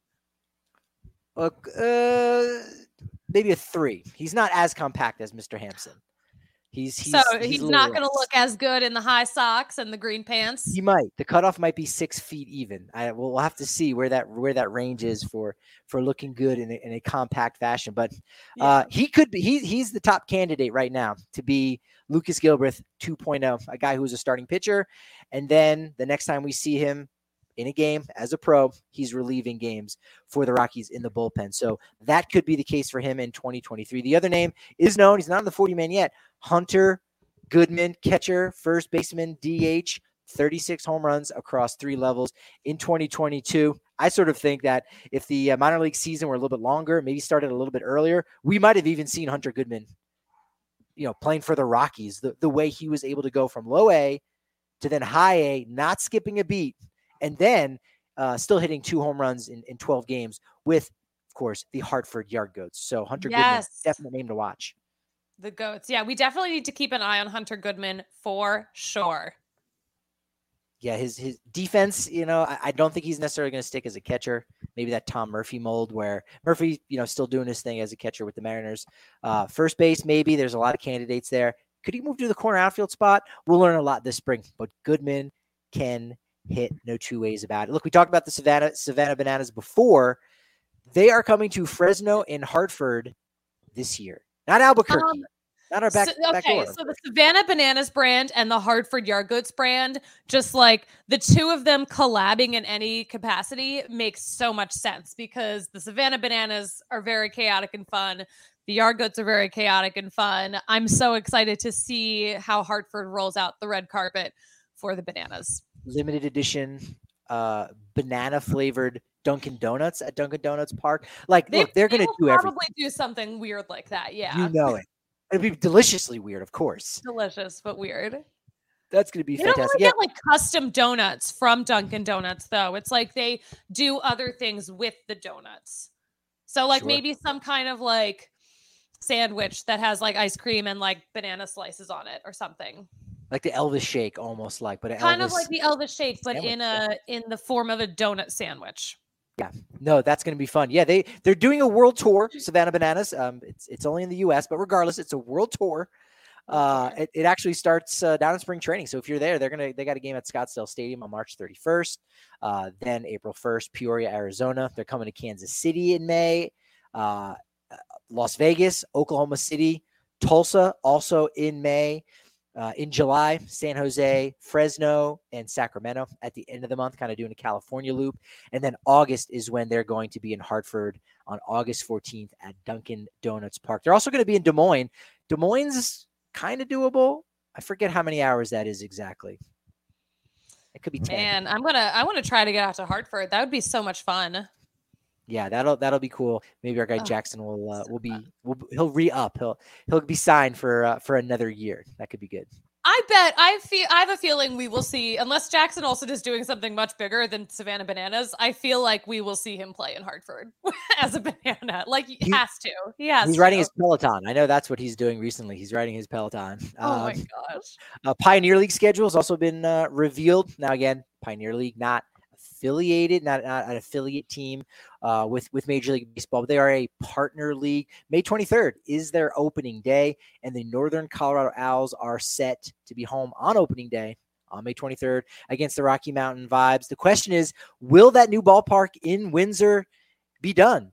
Maybe a 3. He's not as compact as Mr. Hampson. He's not going to look as good in the high socks and the green pants. He might. The cutoff might be 6 feet even. We'll have to see where that range is for looking good in a compact fashion. But he could be. He's the top candidate right now to be Lucas Gilbreth 2.0, a guy who's a starting pitcher, and then the next time we see him in a game as a pro, he's relieving games for the Rockies in the bullpen. So that could be the case for him in 2023. The other name is known. He's not on the 40-man yet. Hunter Goodman, catcher, first baseman, DH, 36 home runs across 3 levels in 2022. I sort of think that if the minor league season were a little bit longer, maybe started a little bit earlier, we might have even seen Hunter Goodman, playing for the Rockies, the way he was able to go from low A to then high A, not skipping a beat, and then still hitting 2 home runs in 12 games with, of course, the Hartford Yard Goats. So Hunter Goodman, definite name to watch. The Goats. Yeah, we definitely need to keep an eye on Hunter Goodman for sure. Yeah, his defense, I don't think he's necessarily going to stick as a catcher. Maybe that Tom Murphy mold where Murphy, still doing his thing as a catcher with the Mariners. First base, maybe. There's a lot of candidates there. Could he move to the corner outfield spot? We'll learn a lot this spring, but Goodman can hit, no 2 ways about it. Look, we talked about the Savannah Bananas before. They are coming to Fresno and Hartford this year, not Albuquerque. Not our back door. So the Savannah Bananas brand and the Hartford Yard Goats brand, just like the two of them collabing in any capacity makes so much sense because the Savannah Bananas are very chaotic and fun. The Yard Goats are very chaotic and fun. I'm so excited to see how Hartford rolls out the red carpet for the Bananas. Limited edition, banana flavored Dunkin' Donuts at Dunkin' Donuts Park. Like, look, they're going to do everything. Probably do something weird like that. Yeah. You know it. It'd be deliciously weird, of course. Delicious, but weird. That's going to be fantastic. They don't really get like custom donuts from Dunkin' Donuts, though. It's like they do other things with the donuts. So like maybe some kind of like sandwich that has like ice cream and like banana slices on it or something. Like the Elvis shake, almost like, but kind of like the Elvis shake, but in the form of a donut sandwich. Yeah, no, that's going to be fun. Yeah, they're doing a world tour, Savannah Bananas. It's only in the U.S., but regardless, it's a world tour. It actually starts down in spring training. So if you're there, they got a game at Scottsdale Stadium on March 31st. Then April 1st, Peoria, Arizona. They're coming to Kansas City in May. Las Vegas, Oklahoma City, Tulsa also in May. In July, San Jose, Fresno, and Sacramento at the end of the month, kind of doing a California loop. And then August is when they're going to be in Hartford on August 14th at Dunkin' Donuts Park. They're also going to be in Des Moines. Des Moines is kind of doable. I forget how many hours that is exactly. It could be 10. Man, I want to try to get out to Hartford. That would be so much fun. Yeah, that'll be cool. Maybe our guy Jackson he'll re-up. He'll be signed for another year. That could be good. I have a feeling we will see, unless Jackson also is doing something much bigger than Savannah Bananas. I feel like we will see him play in Hartford as a banana. Like he has to. He's riding his Peloton. I know that's what he's doing recently. He's riding his Peloton. Oh my gosh. Pioneer League schedule has also been revealed. Now again, Pioneer League not affiliated, not an affiliate team with Major League Baseball, but they are a partner league. May 23rd is their opening day, and the Northern Colorado Owls are set to be home on opening day on May 23rd against the Rocky Mountain Vibes. The question is, will that new ballpark in Windsor be done?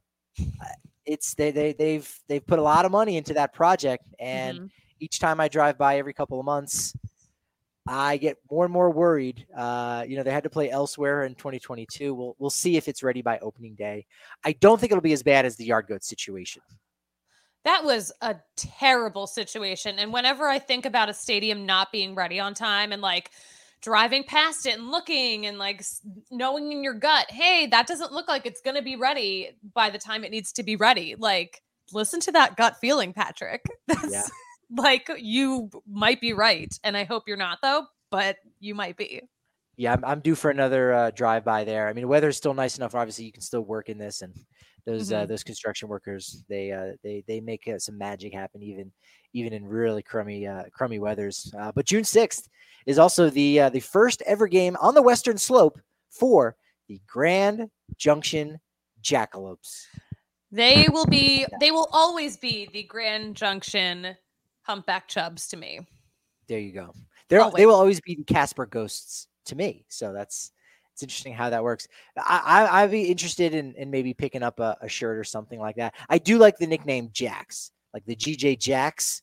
They've put a lot of money into that project, and each time I drive by every couple of months, I get more and more worried. They had to play elsewhere in 2022. We'll see if it's ready by opening day. I don't think it'll be as bad as the Yard Goats situation. That was a terrible situation. And whenever I think about a stadium not being ready on time and like driving past it and looking and like knowing in your gut, hey, that doesn't look like it's going to be ready by the time it needs to be ready. Like, listen to that gut feeling, Patrick. That's like, you might be right. And I hope you're not, though, but you might be. Yeah, I'm due for another drive by there. I mean, weather's still nice enough. Obviously, you can still work in this, and those construction workers, they make some magic happen even in really crummy weathers. But June 6th is also the first ever game on the Western Slope for the Grand Junction Jackalopes. They will always be the Grand Junction Humpback Chubs to me. There you go. They will always be the Casper Ghosts to me. So it's interesting how that works. I'd be interested in maybe picking up a shirt or something like that. I do like the nickname Jax, like the GJ Jax.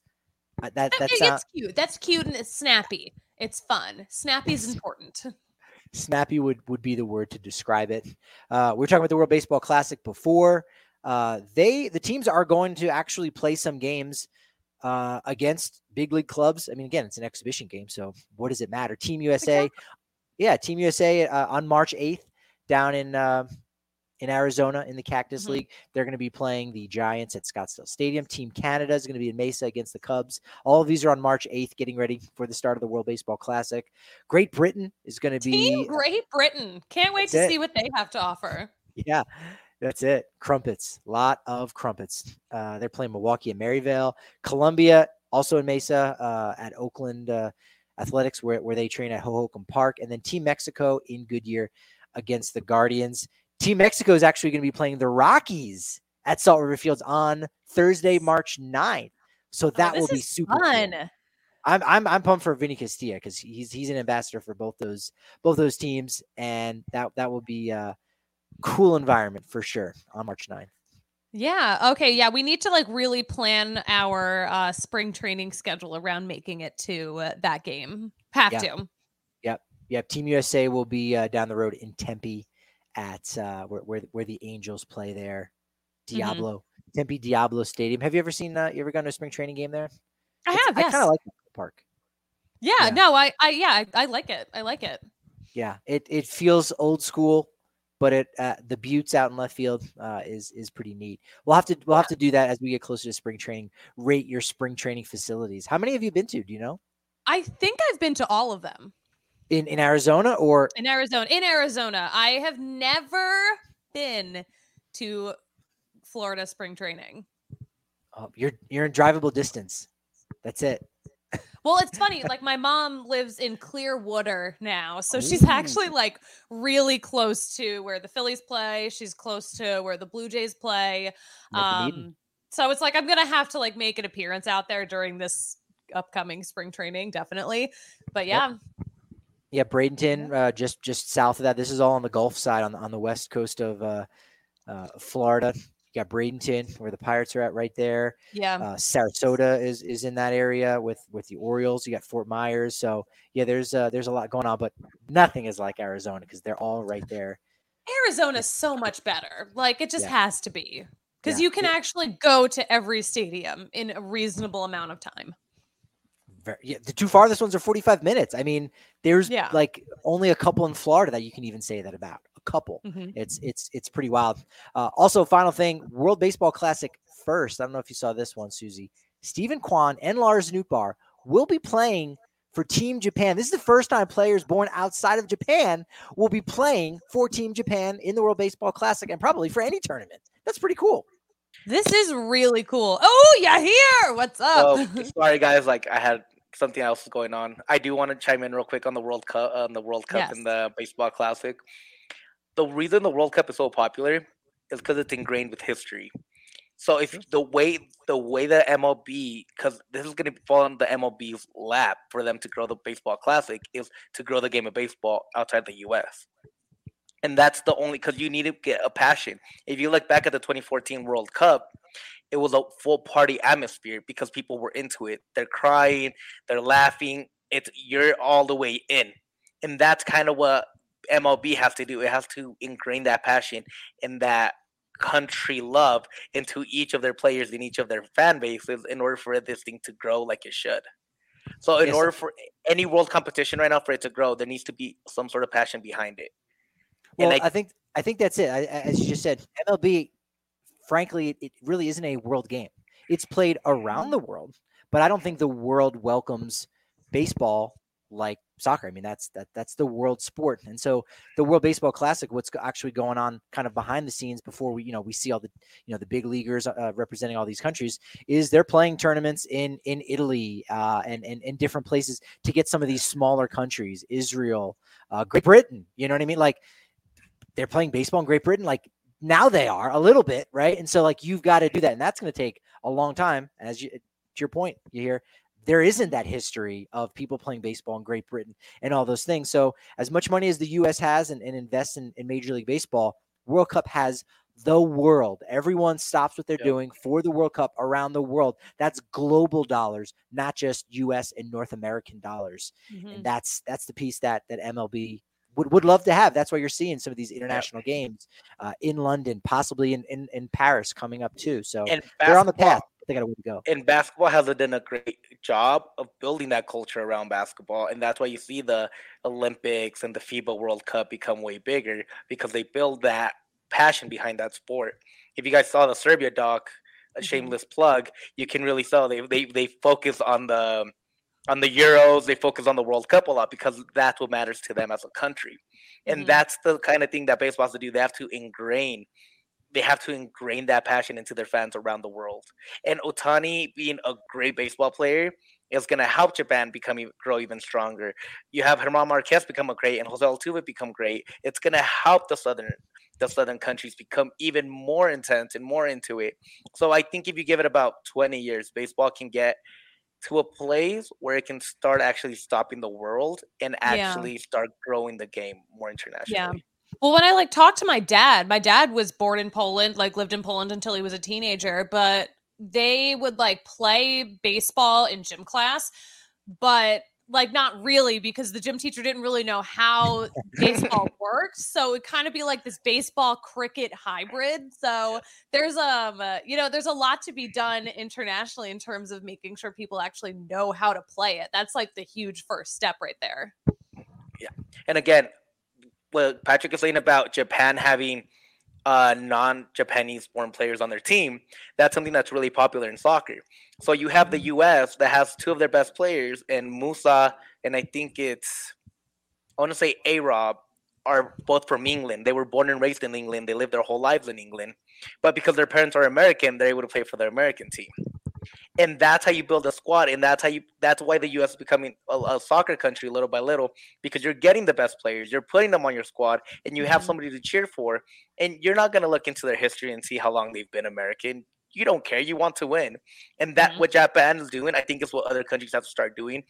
It's cute. That's cute and it's snappy. It's fun. Snappy is important. Snappy would be the word to describe it. We were talking about the World Baseball Classic before. The teams are going to actually play some games against big league clubs. I mean, again, it's an exhibition game, so what does it matter? Team USA, Team USA on March 8th down in Arizona in the Cactus League. They're going to be playing the Giants at Scottsdale Stadium. Team Canada is going to be in Mesa against the Cubs. All of these are on March 8th, getting ready for the start of the World Baseball Classic. Great Britain is going to be Team Great Britain. Can't wait to see what they have to offer. Yeah. That's it. Crumpets. A lot of crumpets. They're playing Milwaukee and Maryvale. Columbia, also in Mesa, at Oakland Athletics, where they train at Hohokam Park. And then Team Mexico in Goodyear against the Guardians. Team Mexico is actually going to be playing the Rockies at Salt River Fields on Thursday, March 9th. So that will be super fun. Cool. I'm pumped for Vinny Castilla because he's an ambassador for both those teams, and that will be cool environment for sure on March 9th. Yeah. Okay. Yeah. We need to like really plan our spring training schedule around making it to that game. Have to. Yep. Team USA will be down the road in Tempe at where the Angels play there. Tempe Diablo Stadium. Have you ever seen? You ever gone to a spring training game there? I have. Yes. I kind of like the park. Yeah. No. I like it. I like it. Yeah. It feels old school. But the Buttes out in left field is pretty neat. We'll have to do that as we get closer to spring training. Rate your spring training facilities. How many have you been to? Do you know? I think I've been to all of them. In Arizona or in Arizona? In Arizona, I have never been to Florida spring training. Oh, you're in drivable distance. That's it. Well, it's funny. Like my mom lives in Clearwater now. So she's actually like really close to where the Phillies play. She's close to where the Blue Jays play. So it's like, I'm going to have to like make an appearance out there during this upcoming spring training. Definitely. But yeah. Yeah. Bradenton, just south of that. This is all on the Gulf side on the west coast of Florida. You got Bradenton, where the Pirates are at right there. Yeah. Sarasota is in that area with the Orioles. You got Fort Myers. So, yeah, there's a lot going on, but nothing is like Arizona because they're all right there. Arizona's so much better. Like, it just has to be. Because you can actually go to every stadium in a reasonable amount of time. The two farthest ones are 45 minutes. I mean, there's like only a couple in Florida that you can even say that about. A couple. It's pretty wild. Also, final thing, World Baseball Classic first. I don't know if you saw this one, Susie. Stephen Kwan and Lars Nootbaar will be playing for Team Japan. This is the first time players born outside of Japan will be playing for Team Japan in the World Baseball Classic and probably for any tournament. That's pretty cool. This is really cool. Oh, yeah, here. What's up? Sorry, guys. Like I had something else going on. I do want to chime in real quick on the World Cup, and the Baseball Classic. The reason the World Cup is so popular is because it's ingrained with history. So if the way the MLB, because this is going to fall on the MLB's lap for them to grow the Baseball Classic, is to grow the game of baseball outside the U.S. And that's the only, because you need to get a passion. If you look back at the 2014 World Cup, it was a full party atmosphere because people were into it. They're crying, they're laughing. you're all the way in. And that's kind of what MLB has to do. It has to ingrain that passion and that country love into each of their players and each of their fan bases in order for this thing to grow like it should. So in order for any world competition right now for it to grow, there needs to be some sort of passion behind it. Well, I think that's it. As you just said, MLB, frankly, it really isn't a world game. It's played around the world, but I don't think the world welcomes baseball like soccer. I mean, that's the world sport. And so the World Baseball Classic, what's actually going on kind of behind the scenes before we see all the, the big leaguers representing all these countries, is they're playing tournaments in Italy and in different places to get some of these smaller countries, Israel, Great Britain, you know what I mean? Like, they're playing baseball in Great Britain. Like, now they are a little bit, right? And so like, you've got to do that. And that's going to take a long time. To your point, you hear, there isn't that history of people playing baseball in Great Britain and all those things. So as much money as the U.S. has and invests in Major League Baseball, World Cup has the world. Everyone stops what they're doing for the World Cup around the world. That's global dollars, not just U.S. and North American dollars. Mm-hmm. And that's the piece that MLB would love to have. That's why you're seeing some of these international games in London, possibly in Paris coming up too. So they're on the path. They got a way to go. And basketball has done a great job of building that culture around basketball. And that's why you see the Olympics and the FIBA World Cup become way bigger, because they build that passion behind that sport. If you guys saw the Serbia doc, a shameless plug, you can really tell they focus on the Euros, they focus on the World Cup a lot, because that's what matters to them as a country. And that's the kind of thing that baseball has to do. They have to ingrain that passion into their fans around the world. And Ohtani being a great baseball player is going to help Japan grow even stronger. You have German Marquez become great and Jose Altuve become great. It's going to help the southern countries become even more intense and more into it. So I think if you give it about 20 years, baseball can get to a place where it can start actually stopping the world and actually start growing the game more internationally. Yeah. Well, when I talked to my dad was born in Poland, lived in Poland until he was a teenager, but they would play baseball in gym class, but not really, because the gym teacher didn't really know how baseball works. So it kind of be like this baseball cricket hybrid. So there's there's a lot to be done internationally in terms of making sure people actually know how to play it. That's the huge first step right there. Yeah. And again, what Patrick is saying about Japan having non-Japanese born players on their team, that's something that's really popular in soccer. So you have the U.S. that has two of their best players, and Musa and I want to say A-Rob, are both from England. They were born and raised in England. They lived their whole lives in England. But because their parents are American, they're able to play for their American team. And that's how you build a squad, and that's why the U.S. is becoming a soccer country little by little, because you're getting the best players, you're putting them on your squad, and you have somebody to cheer for. And you're not going to look into their history and see how long they've been American. You don't care. You want to win. And that what Japan is doing, I think, is what other countries have to start doing.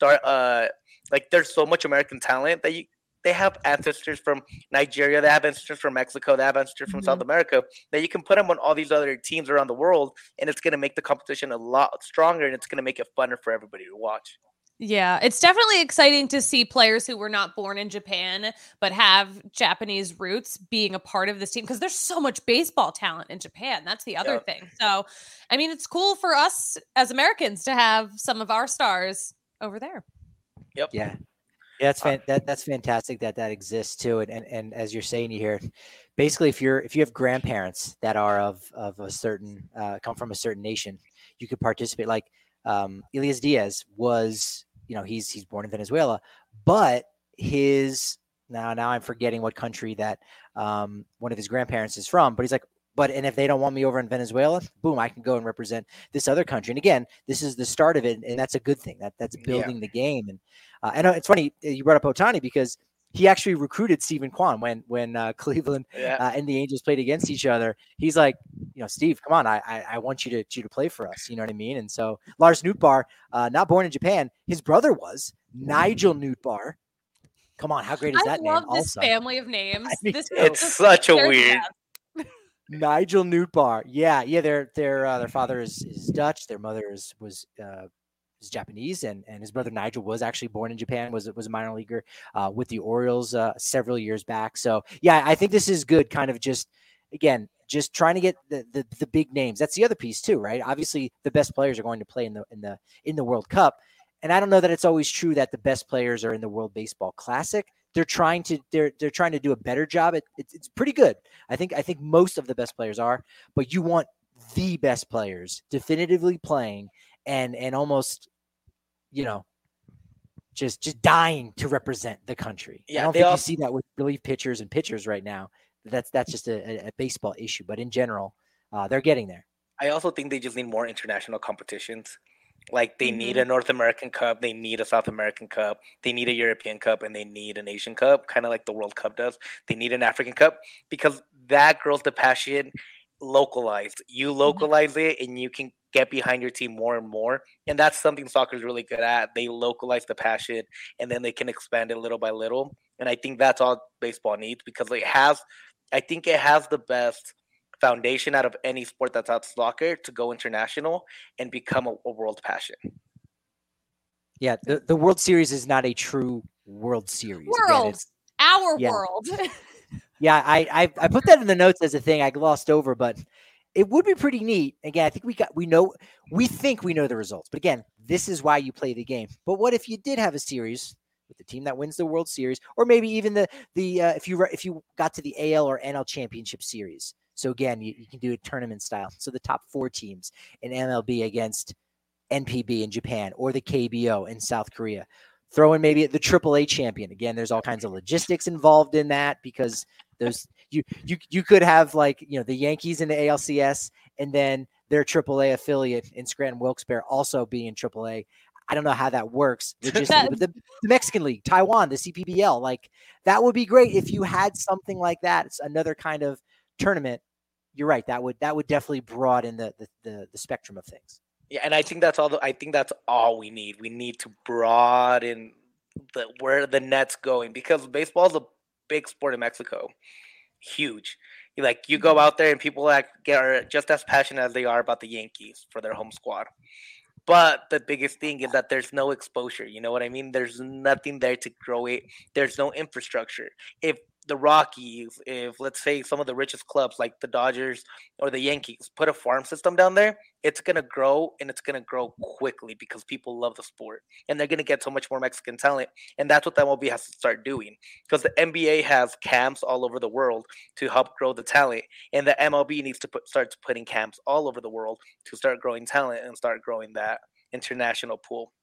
There's so much American talent that they have ancestors from Nigeria, they have ancestors from Mexico, they have ancestors from South America, that you can put them on all these other teams around the world, and it's going to make the competition a lot stronger, and it's going to make it funner for everybody to watch. Yeah, it's definitely exciting to see players who were not born in Japan but have Japanese roots being a part of this team, because there's so much baseball talent in Japan. That's the other thing. So, I mean, it's cool for us as Americans to have some of our stars over there. Yep. Yeah. Yeah, that's fantastic that exists too. And as you're saying, you hear, basically, if you have grandparents that are of a certain come from a certain nation, you could participate. Like Elias Diaz was, he's born in Venezuela, but now I'm forgetting what country that one of his grandparents is from, but he's like, and if they don't want me over in Venezuela, boom, I can go and represent this other country. And again, this is the start of it, and that's a good thing. That's building the game. And I know it's funny you brought up Ohtani, because he actually recruited Stephen Kwan when Cleveland and the Angels played against each other. He's like, Steve, come on, I want you to play for us. You know what I mean? And so Lars Nootbaar, not born in Japan, his brother was Nigel Nootbaar. Come on, how great is that name? I love this family of names. It's such a weird. Nigel Nootbaar. Yeah. Their father is Dutch. Their mother was is Japanese, and his brother Nigel was actually born in Japan, was a minor leaguer with the Orioles several years back. So yeah, I think this is good. Kind of just trying to get the big names. That's the other piece too, right? Obviously, the best players are going to play in the World Cup, and I don't know that it's always true that the best players are in the World Baseball Classic. They're trying to do a better job. It's pretty good. I think most of the best players are, but you want the best players definitively playing and almost, just dying to represent the country. Yeah, I don't think you see that with relief pitchers and pitchers right now. That's just a baseball issue, but in general, they're getting there. I also think they just need more international competitions. Like they need a North American Cup, they need a South American Cup, they need a European Cup, and they need an Asian Cup, kind of like the World Cup does. They need an African Cup because that grows the passion localized. You localize it and you can get behind your team more and more. And that's something soccer is really good at. They localize the passion and then they can expand it little by little. And I think that's all baseball needs because it has the best foundation out of any sport that's out soccer to go international and become a world passion. Yeah, the World Series is not a true World Series. World. Yeah, I put that in the notes as a thing I glossed over, but it would be pretty neat. Again, I think we think we know the results. But again, this is why you play the game. But what if you did have a series with the team that wins the World Series, or maybe even if you got to the AL or NL Championship Series? So again, you can do it tournament style. So the top 4 teams in MLB against NPB in Japan or the KBO in South Korea. Throw in maybe the AAA champion. Again, there's all kinds of logistics involved in that because you could have the Yankees in the ALCS and then their AAA affiliate in Scranton Wilkes-Barre also being in AAA. I don't know how that works. The Mexican League, Taiwan, the CPBL, that would be great if you had something like that. It's another kind of tournament. You're right. That would definitely broaden the spectrum of things. Yeah, and I think that's all we need. We need to broaden where the net's going because baseball is a big sport in Mexico. Huge. You go out there and people are just as passionate as they are about the Yankees for their home squad. But the biggest thing is that there's no exposure. You know what I mean? There's nothing there to grow it. There's no infrastructure. If the Rockies, if let's say some of the richest clubs like the Dodgers or the Yankees put a farm system down there, it's going to grow and it's going to grow quickly because people love the sport and they're going to get so much more Mexican talent. And that's what the MLB has to start doing because the NBA has camps all over the world to help grow the talent. And the MLB needs to start putting camps all over the world to start growing talent and start growing that international pool.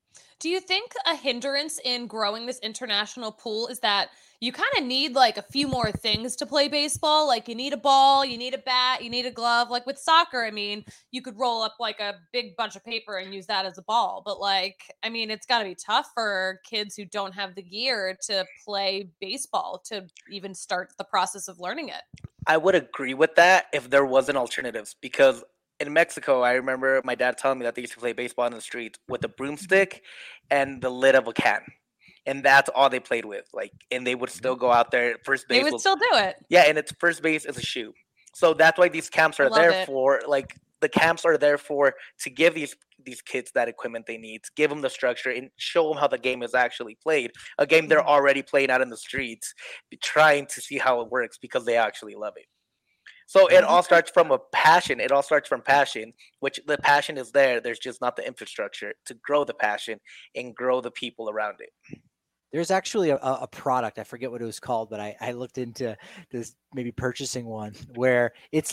Do you think a hindrance in growing this international pool is that you kind of need a few more things to play baseball? You need a ball, you need a bat, you need a glove. With soccer, I mean, you could roll up a big bunch of paper and use that as a ball. But it's got to be tough for kids who don't have the gear to play baseball to even start the process of learning it. I would agree with that if there wasn't alternatives because in Mexico, I remember my dad telling me that they used to play baseball in the streets with a broomstick and the lid of a can. And that's all they played with. And they would still go out there. First base. They would still do it. Yeah, and it's first base is a shoe. So that's why these camps are there for. The camps are there to give these kids that equipment they need, to give them the structure and show them how the game is actually played. A game they're already playing out in the streets, trying to see how it works because they actually love it. So it all starts from a passion. It all starts from passion, which the passion is there. There's just not the infrastructure to grow the passion and grow the people around it. There's actually a product, I forget what it was called, but I looked into this, maybe purchasing one where it's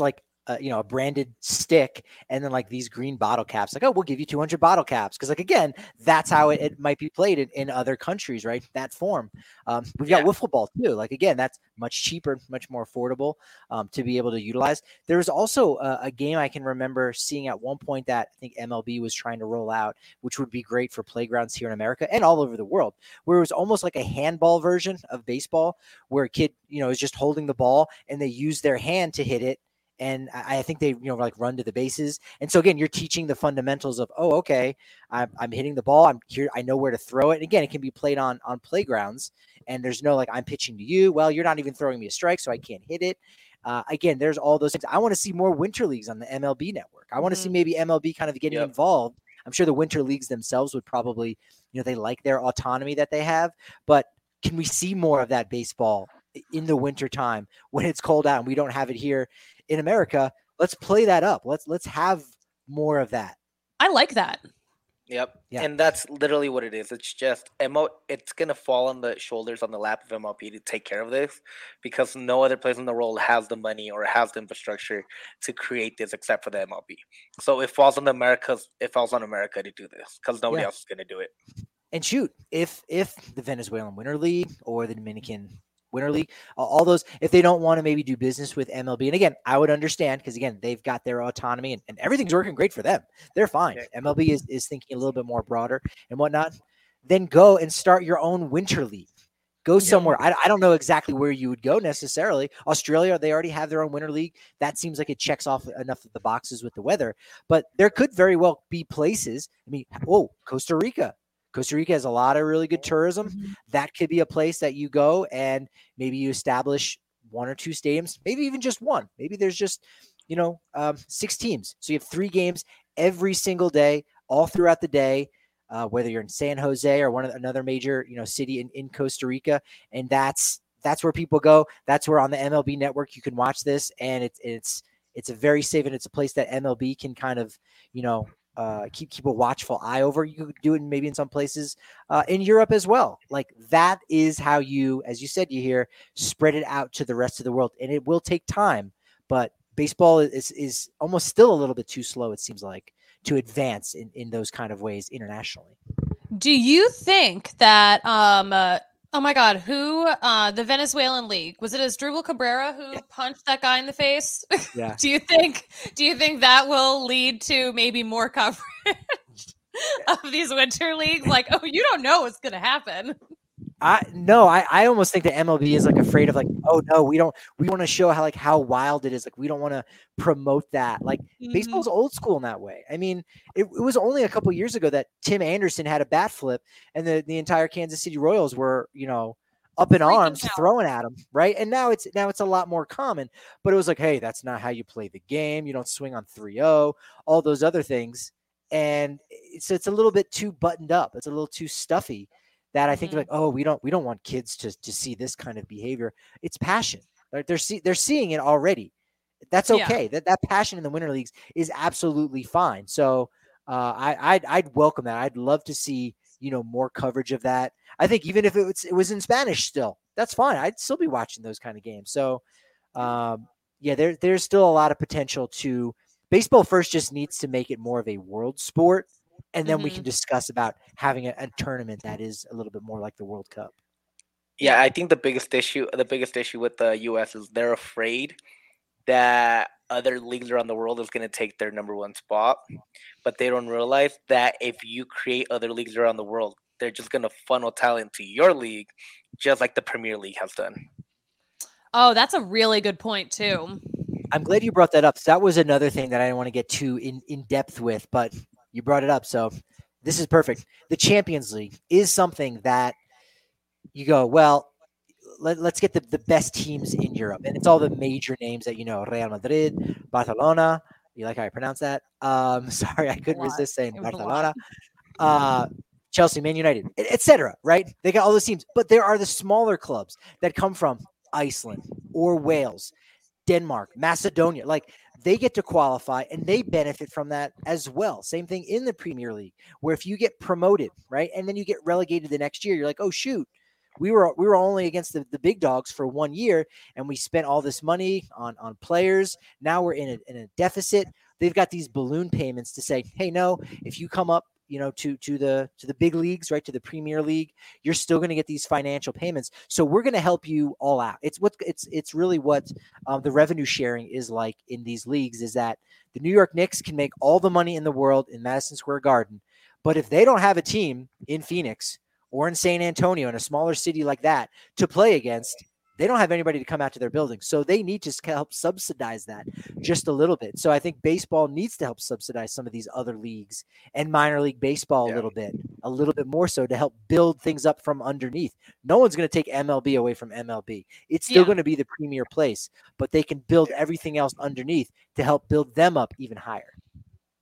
a branded stick and then these green bottle caps, we'll give you 200 bottle caps. Cause again, that's how it might be played in other countries, right? That form. We've got wiffle ball too. Again, that's much cheaper, much more affordable to be able to utilize. There was also a game I can remember seeing at one point that I think MLB was trying to roll out, which would be great for playgrounds here in America and all over the world, where it was almost like a handball version of baseball where a kid, is just holding the ball and they use their hand to hit it. And I think they, run to the bases. And so again, you're teaching the fundamentals of, okay, I'm hitting the ball. I'm here. I know where to throw it. And again, it can be played on playgrounds and there's no, I'm pitching to you. Well, you're not even throwing me a strike, so I can't hit it. Again, there's all those things. I want to see more winter leagues on the MLB network. I want to see maybe MLB kind of getting involved. I'm sure the winter leagues themselves would probably, they like their autonomy that they have, but can we see more of that baseball in the winter time when it's cold out and we don't have it here in America? Let's play that up. Let's have more of that. I like that. Yep. Yeah. And that's literally what it is. It's just it's going to fall on the shoulders, on the lap of MLB to take care of this, because no other place in the world has the money or has the infrastructure to create this except for the MLB. So it falls on America to do this, because nobody else is going to do it. And shoot, if the Venezuelan Winter League or the Dominican Winter League, all those, if they don't want to maybe do business with MLB, and again, I would understand, because again, they've got their autonomy and everything's working great for them. They're fine. Yeah. MLB is thinking a little bit more broader and whatnot. Then go and start your own Winter League. Go somewhere. I don't know exactly where you would go necessarily. Australia, they already have their own Winter League. That seems like it checks off enough of the boxes with the weather. But there could very well be places. I mean, Costa Rica. Costa Rica has a lot of really good tourism. Mm-hmm. That could be a place that you go and maybe you establish 1 or 2 stadiums, maybe even just one. Maybe there's just, 6 teams. So you have 3 games every single day, all throughout the day, whether you're in San Jose or another major, city in Costa Rica. And that's where people go. That's where on the MLB network you can watch this. And it's a very safe, and it's a place that MLB can kind of, keep a watchful eye over. You could do it maybe in some places in Europe as well. Like that is how you, as you said, you hear, spread it out to the rest of the world, and it will take time. But baseball is almost still a little bit too slow, it seems like, to advance in those kind of ways internationally. Do you think that oh my God, who the Venezuelan League, was it Asdrubal Cabrera who punched that guy in the face? Yeah. Do you think that will lead to maybe more coverage of these winter leagues? Like, you don't know what's going to happen. I almost think that MLB is like afraid of like, oh no, we want to show how wild it is. Like we don't want to promote that. Like baseball's old school in that way. I mean, it was only a couple years ago that Tim Anderson had a bat flip and the entire Kansas City Royals were, up in arms throwing at him. Right. And now it's a lot more common, but it was like, hey, that's not how you play the game. You don't swing on 3-0, all those other things. And it's a little bit too buttoned up. It's a little too stuffy. That I think like, oh, we don't want kids to see this kind of behavior. It's passion. They're seeing it already. That's okay. Yeah. That passion in the winter leagues is absolutely fine. So I'd welcome that. I'd love to see more coverage of that. I think even if it was in Spanish still, that's fine. I'd still be watching those kind of games. So there's still a lot of potential to baseball. First, just needs to make it more of a world sport. And then we can discuss about having a tournament that is a little bit more like the World Cup. Yeah, I think the biggest issue with the U.S. is they're afraid that other leagues around the world is going to take their number one spot, but they don't realize that if you create other leagues around the world, they're just going to funnel talent to your league, just like the Premier League has done. Oh, that's a really good point too. I'm glad you brought that up. So that was another thing that I didn't want to get too in depth with, but you brought it up, so this is perfect. The Champions League is something that you go, well, let's get the best teams in Europe. And it's all the major names that Real Madrid, Barcelona. You like how I pronounce that? Sorry, I couldn't resist saying Barcelona. Chelsea, Man United, etc. Right? They got all those teams. But there are the smaller clubs that come from Iceland or Wales, Denmark, Macedonia. Like, they get to qualify and they benefit from that as well. Same thing in the Premier League, where if you get promoted, right, and then you get relegated the next year, you're like, oh shoot, we were only against the big dogs for 1 year and we spent all this money on players. Now we're in a deficit. They've got these balloon payments to say, hey, no, if you come up, to the big leagues, right, to the Premier League, you're still going to get these financial payments. So we're going to help you all out. It's really what the revenue sharing is like in these leagues, is that the New York Knicks can make all the money in the world in Madison Square Garden, but if they don't have a team in Phoenix or in San Antonio, in a smaller city like that, to play against, they don't have anybody to come out to their building. So they need to help subsidize that just a little bit. So I think baseball needs to help subsidize some of these other leagues and minor league baseball a little bit more so, to help build things up from underneath. No one's going to take MLB away from MLB. It's still going to be the premier place, but they can build everything else underneath to help build them up even higher.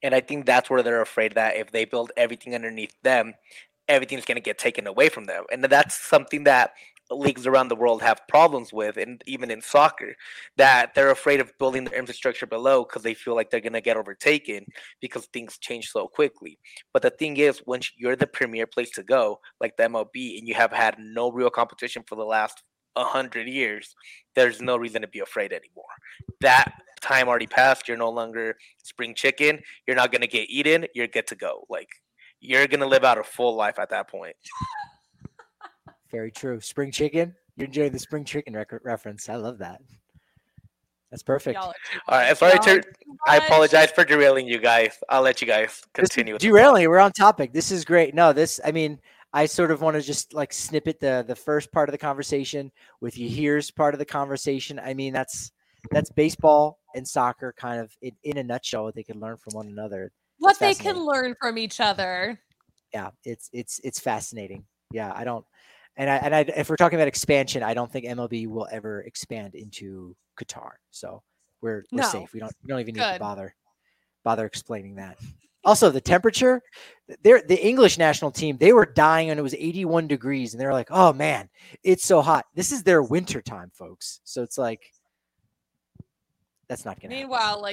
And I think that's where they're afraid that if they build everything underneath them, everything's going to get taken away from them. And that's something that leagues around the world have problems with, and even in soccer, that they're afraid of building their infrastructure below because they feel like they're going to get overtaken because things change so quickly. But the thing is, once you're the premier place to go, like the MLB, and you have had no real competition for the last 100 years, there's no reason to be afraid anymore. That time already passed. You're no longer spring chicken. You're not going to get eaten. You're good to go. Like, you're going to live out a full life at that point. Very true. Spring chicken. You're enjoying the spring chicken reference. I love that. That's perfect. All right. Sorry I apologize for derailing you guys. I'll let you guys continue. Derailing. We're on topic. This is great. No, I sort of want to just like snippet the first part of the conversation with Yahir's part of the conversation. I mean, that's baseball and soccer kind of in a nutshell, what they can learn from one another. What they can learn from each other. Yeah, it's fascinating. Yeah, if we're talking about expansion, I don't think MLB will ever expand into Qatar. So we're safe. We don't even need to bother explaining that. Also, the temperature, the English national team, they were dying and it was 81 degrees. And they're like, oh, man, it's so hot. This is their winter time, folks. So it's like, that's not going to Meanwhile,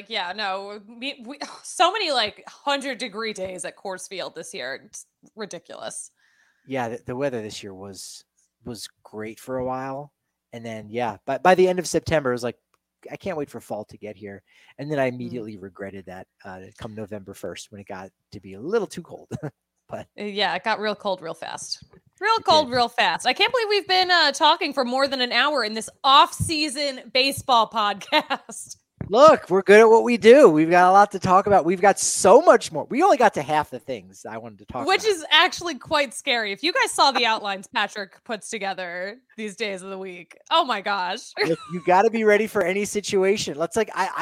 so many 100-degree days at Coors Field this year. It's ridiculous. Yeah, the weather this year was great for a while. And then, by the end of September, it was like, I can't wait for fall to get here. And then I immediately regretted that come November 1st when it got to be a little too cold. But yeah, it got real cold real fast. Real fast. I can't believe we've been talking for more than an hour in this off-season baseball podcast. Look, we're good at what we do. We've got a lot to talk about. We've got so much more. We only got to half the things I wanted to talk about. Which is actually quite scary. If you guys saw the outlines Patrick puts together these days of the week, oh my gosh. Look, you got to be ready for any situation. Let's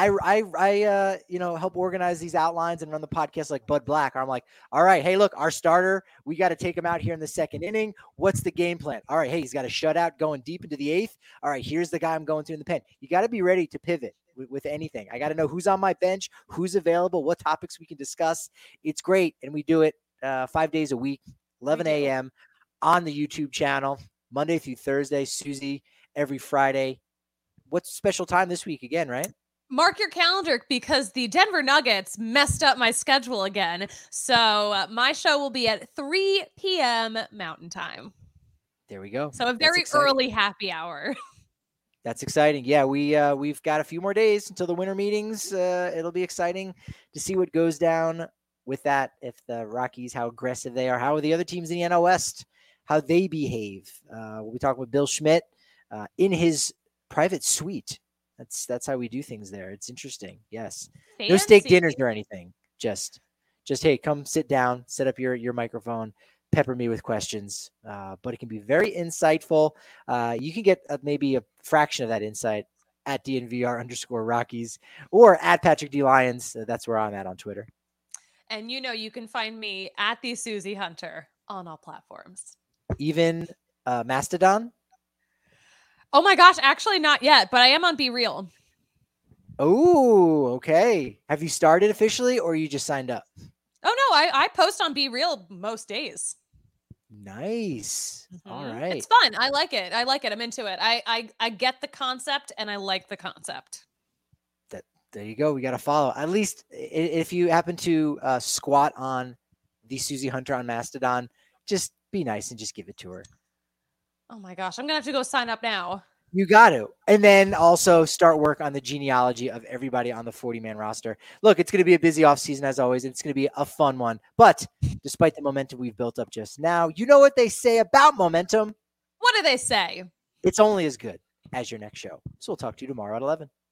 I help organize these outlines and run the podcast like Bud Black. I'm like, all right, hey, look, our starter, we got to take him out here in the second inning. What's the game plan? All right, hey, he's got a shutout going deep into the eighth. All right, here's the guy I'm going to in the pen. You got to be ready to pivot with anything. I got to know who's on my bench, who's available, what topics we can discuss. It's great. And we do it 5 days a week, 11 a.m. on the YouTube channel, Monday through Thursday. Susie, every Friday. What's special time this week again, right? Mark your calendar because the Denver Nuggets messed up my schedule again. So my show will be at 3 p.m. Mountain Time. There we go. So a very early happy hour. That's exciting. Yeah, we've got a few more days until the winter meetings. It'll be exciting to see what goes down with that. If the Rockies, how aggressive they are, how are the other teams in the NL West, how they behave. We'll be talking with Bill Schmidt in his private suite. That's how we do things there. It's interesting. Yes, fancy. No steak dinners or anything. Just hey, come sit down, set up your microphone. Pepper me with questions, but it can be very insightful. You can get maybe a fraction of that insight at DNVR_Rockies or at Patrick D. Lyons. That's where I'm at on Twitter. And you can find me at the Susie Hunter on all platforms. Even Mastodon? Oh my gosh, actually not yet, but I am on Be Real. Oh, okay. Have you started officially or you just signed up? Oh, no, I post on Be Real most days. Nice. Mm-hmm. All right. It's fun. I like it. I'm into it. I get the concept and I like the concept. There you go. We got to follow. At least if you happen to squat on the Susie Hunter on Mastodon, just be nice and just give it to her. Oh my gosh. I'm going to have to go sign up now. You got to. And then also start work on the genealogy of everybody on the 40-man roster. Look, it's going to be a busy offseason as always. It's going to be a fun one. But despite the momentum we've built up just now, you know what they say about momentum? What do they say? It's only as good as your next show. So we'll talk to you tomorrow at 11.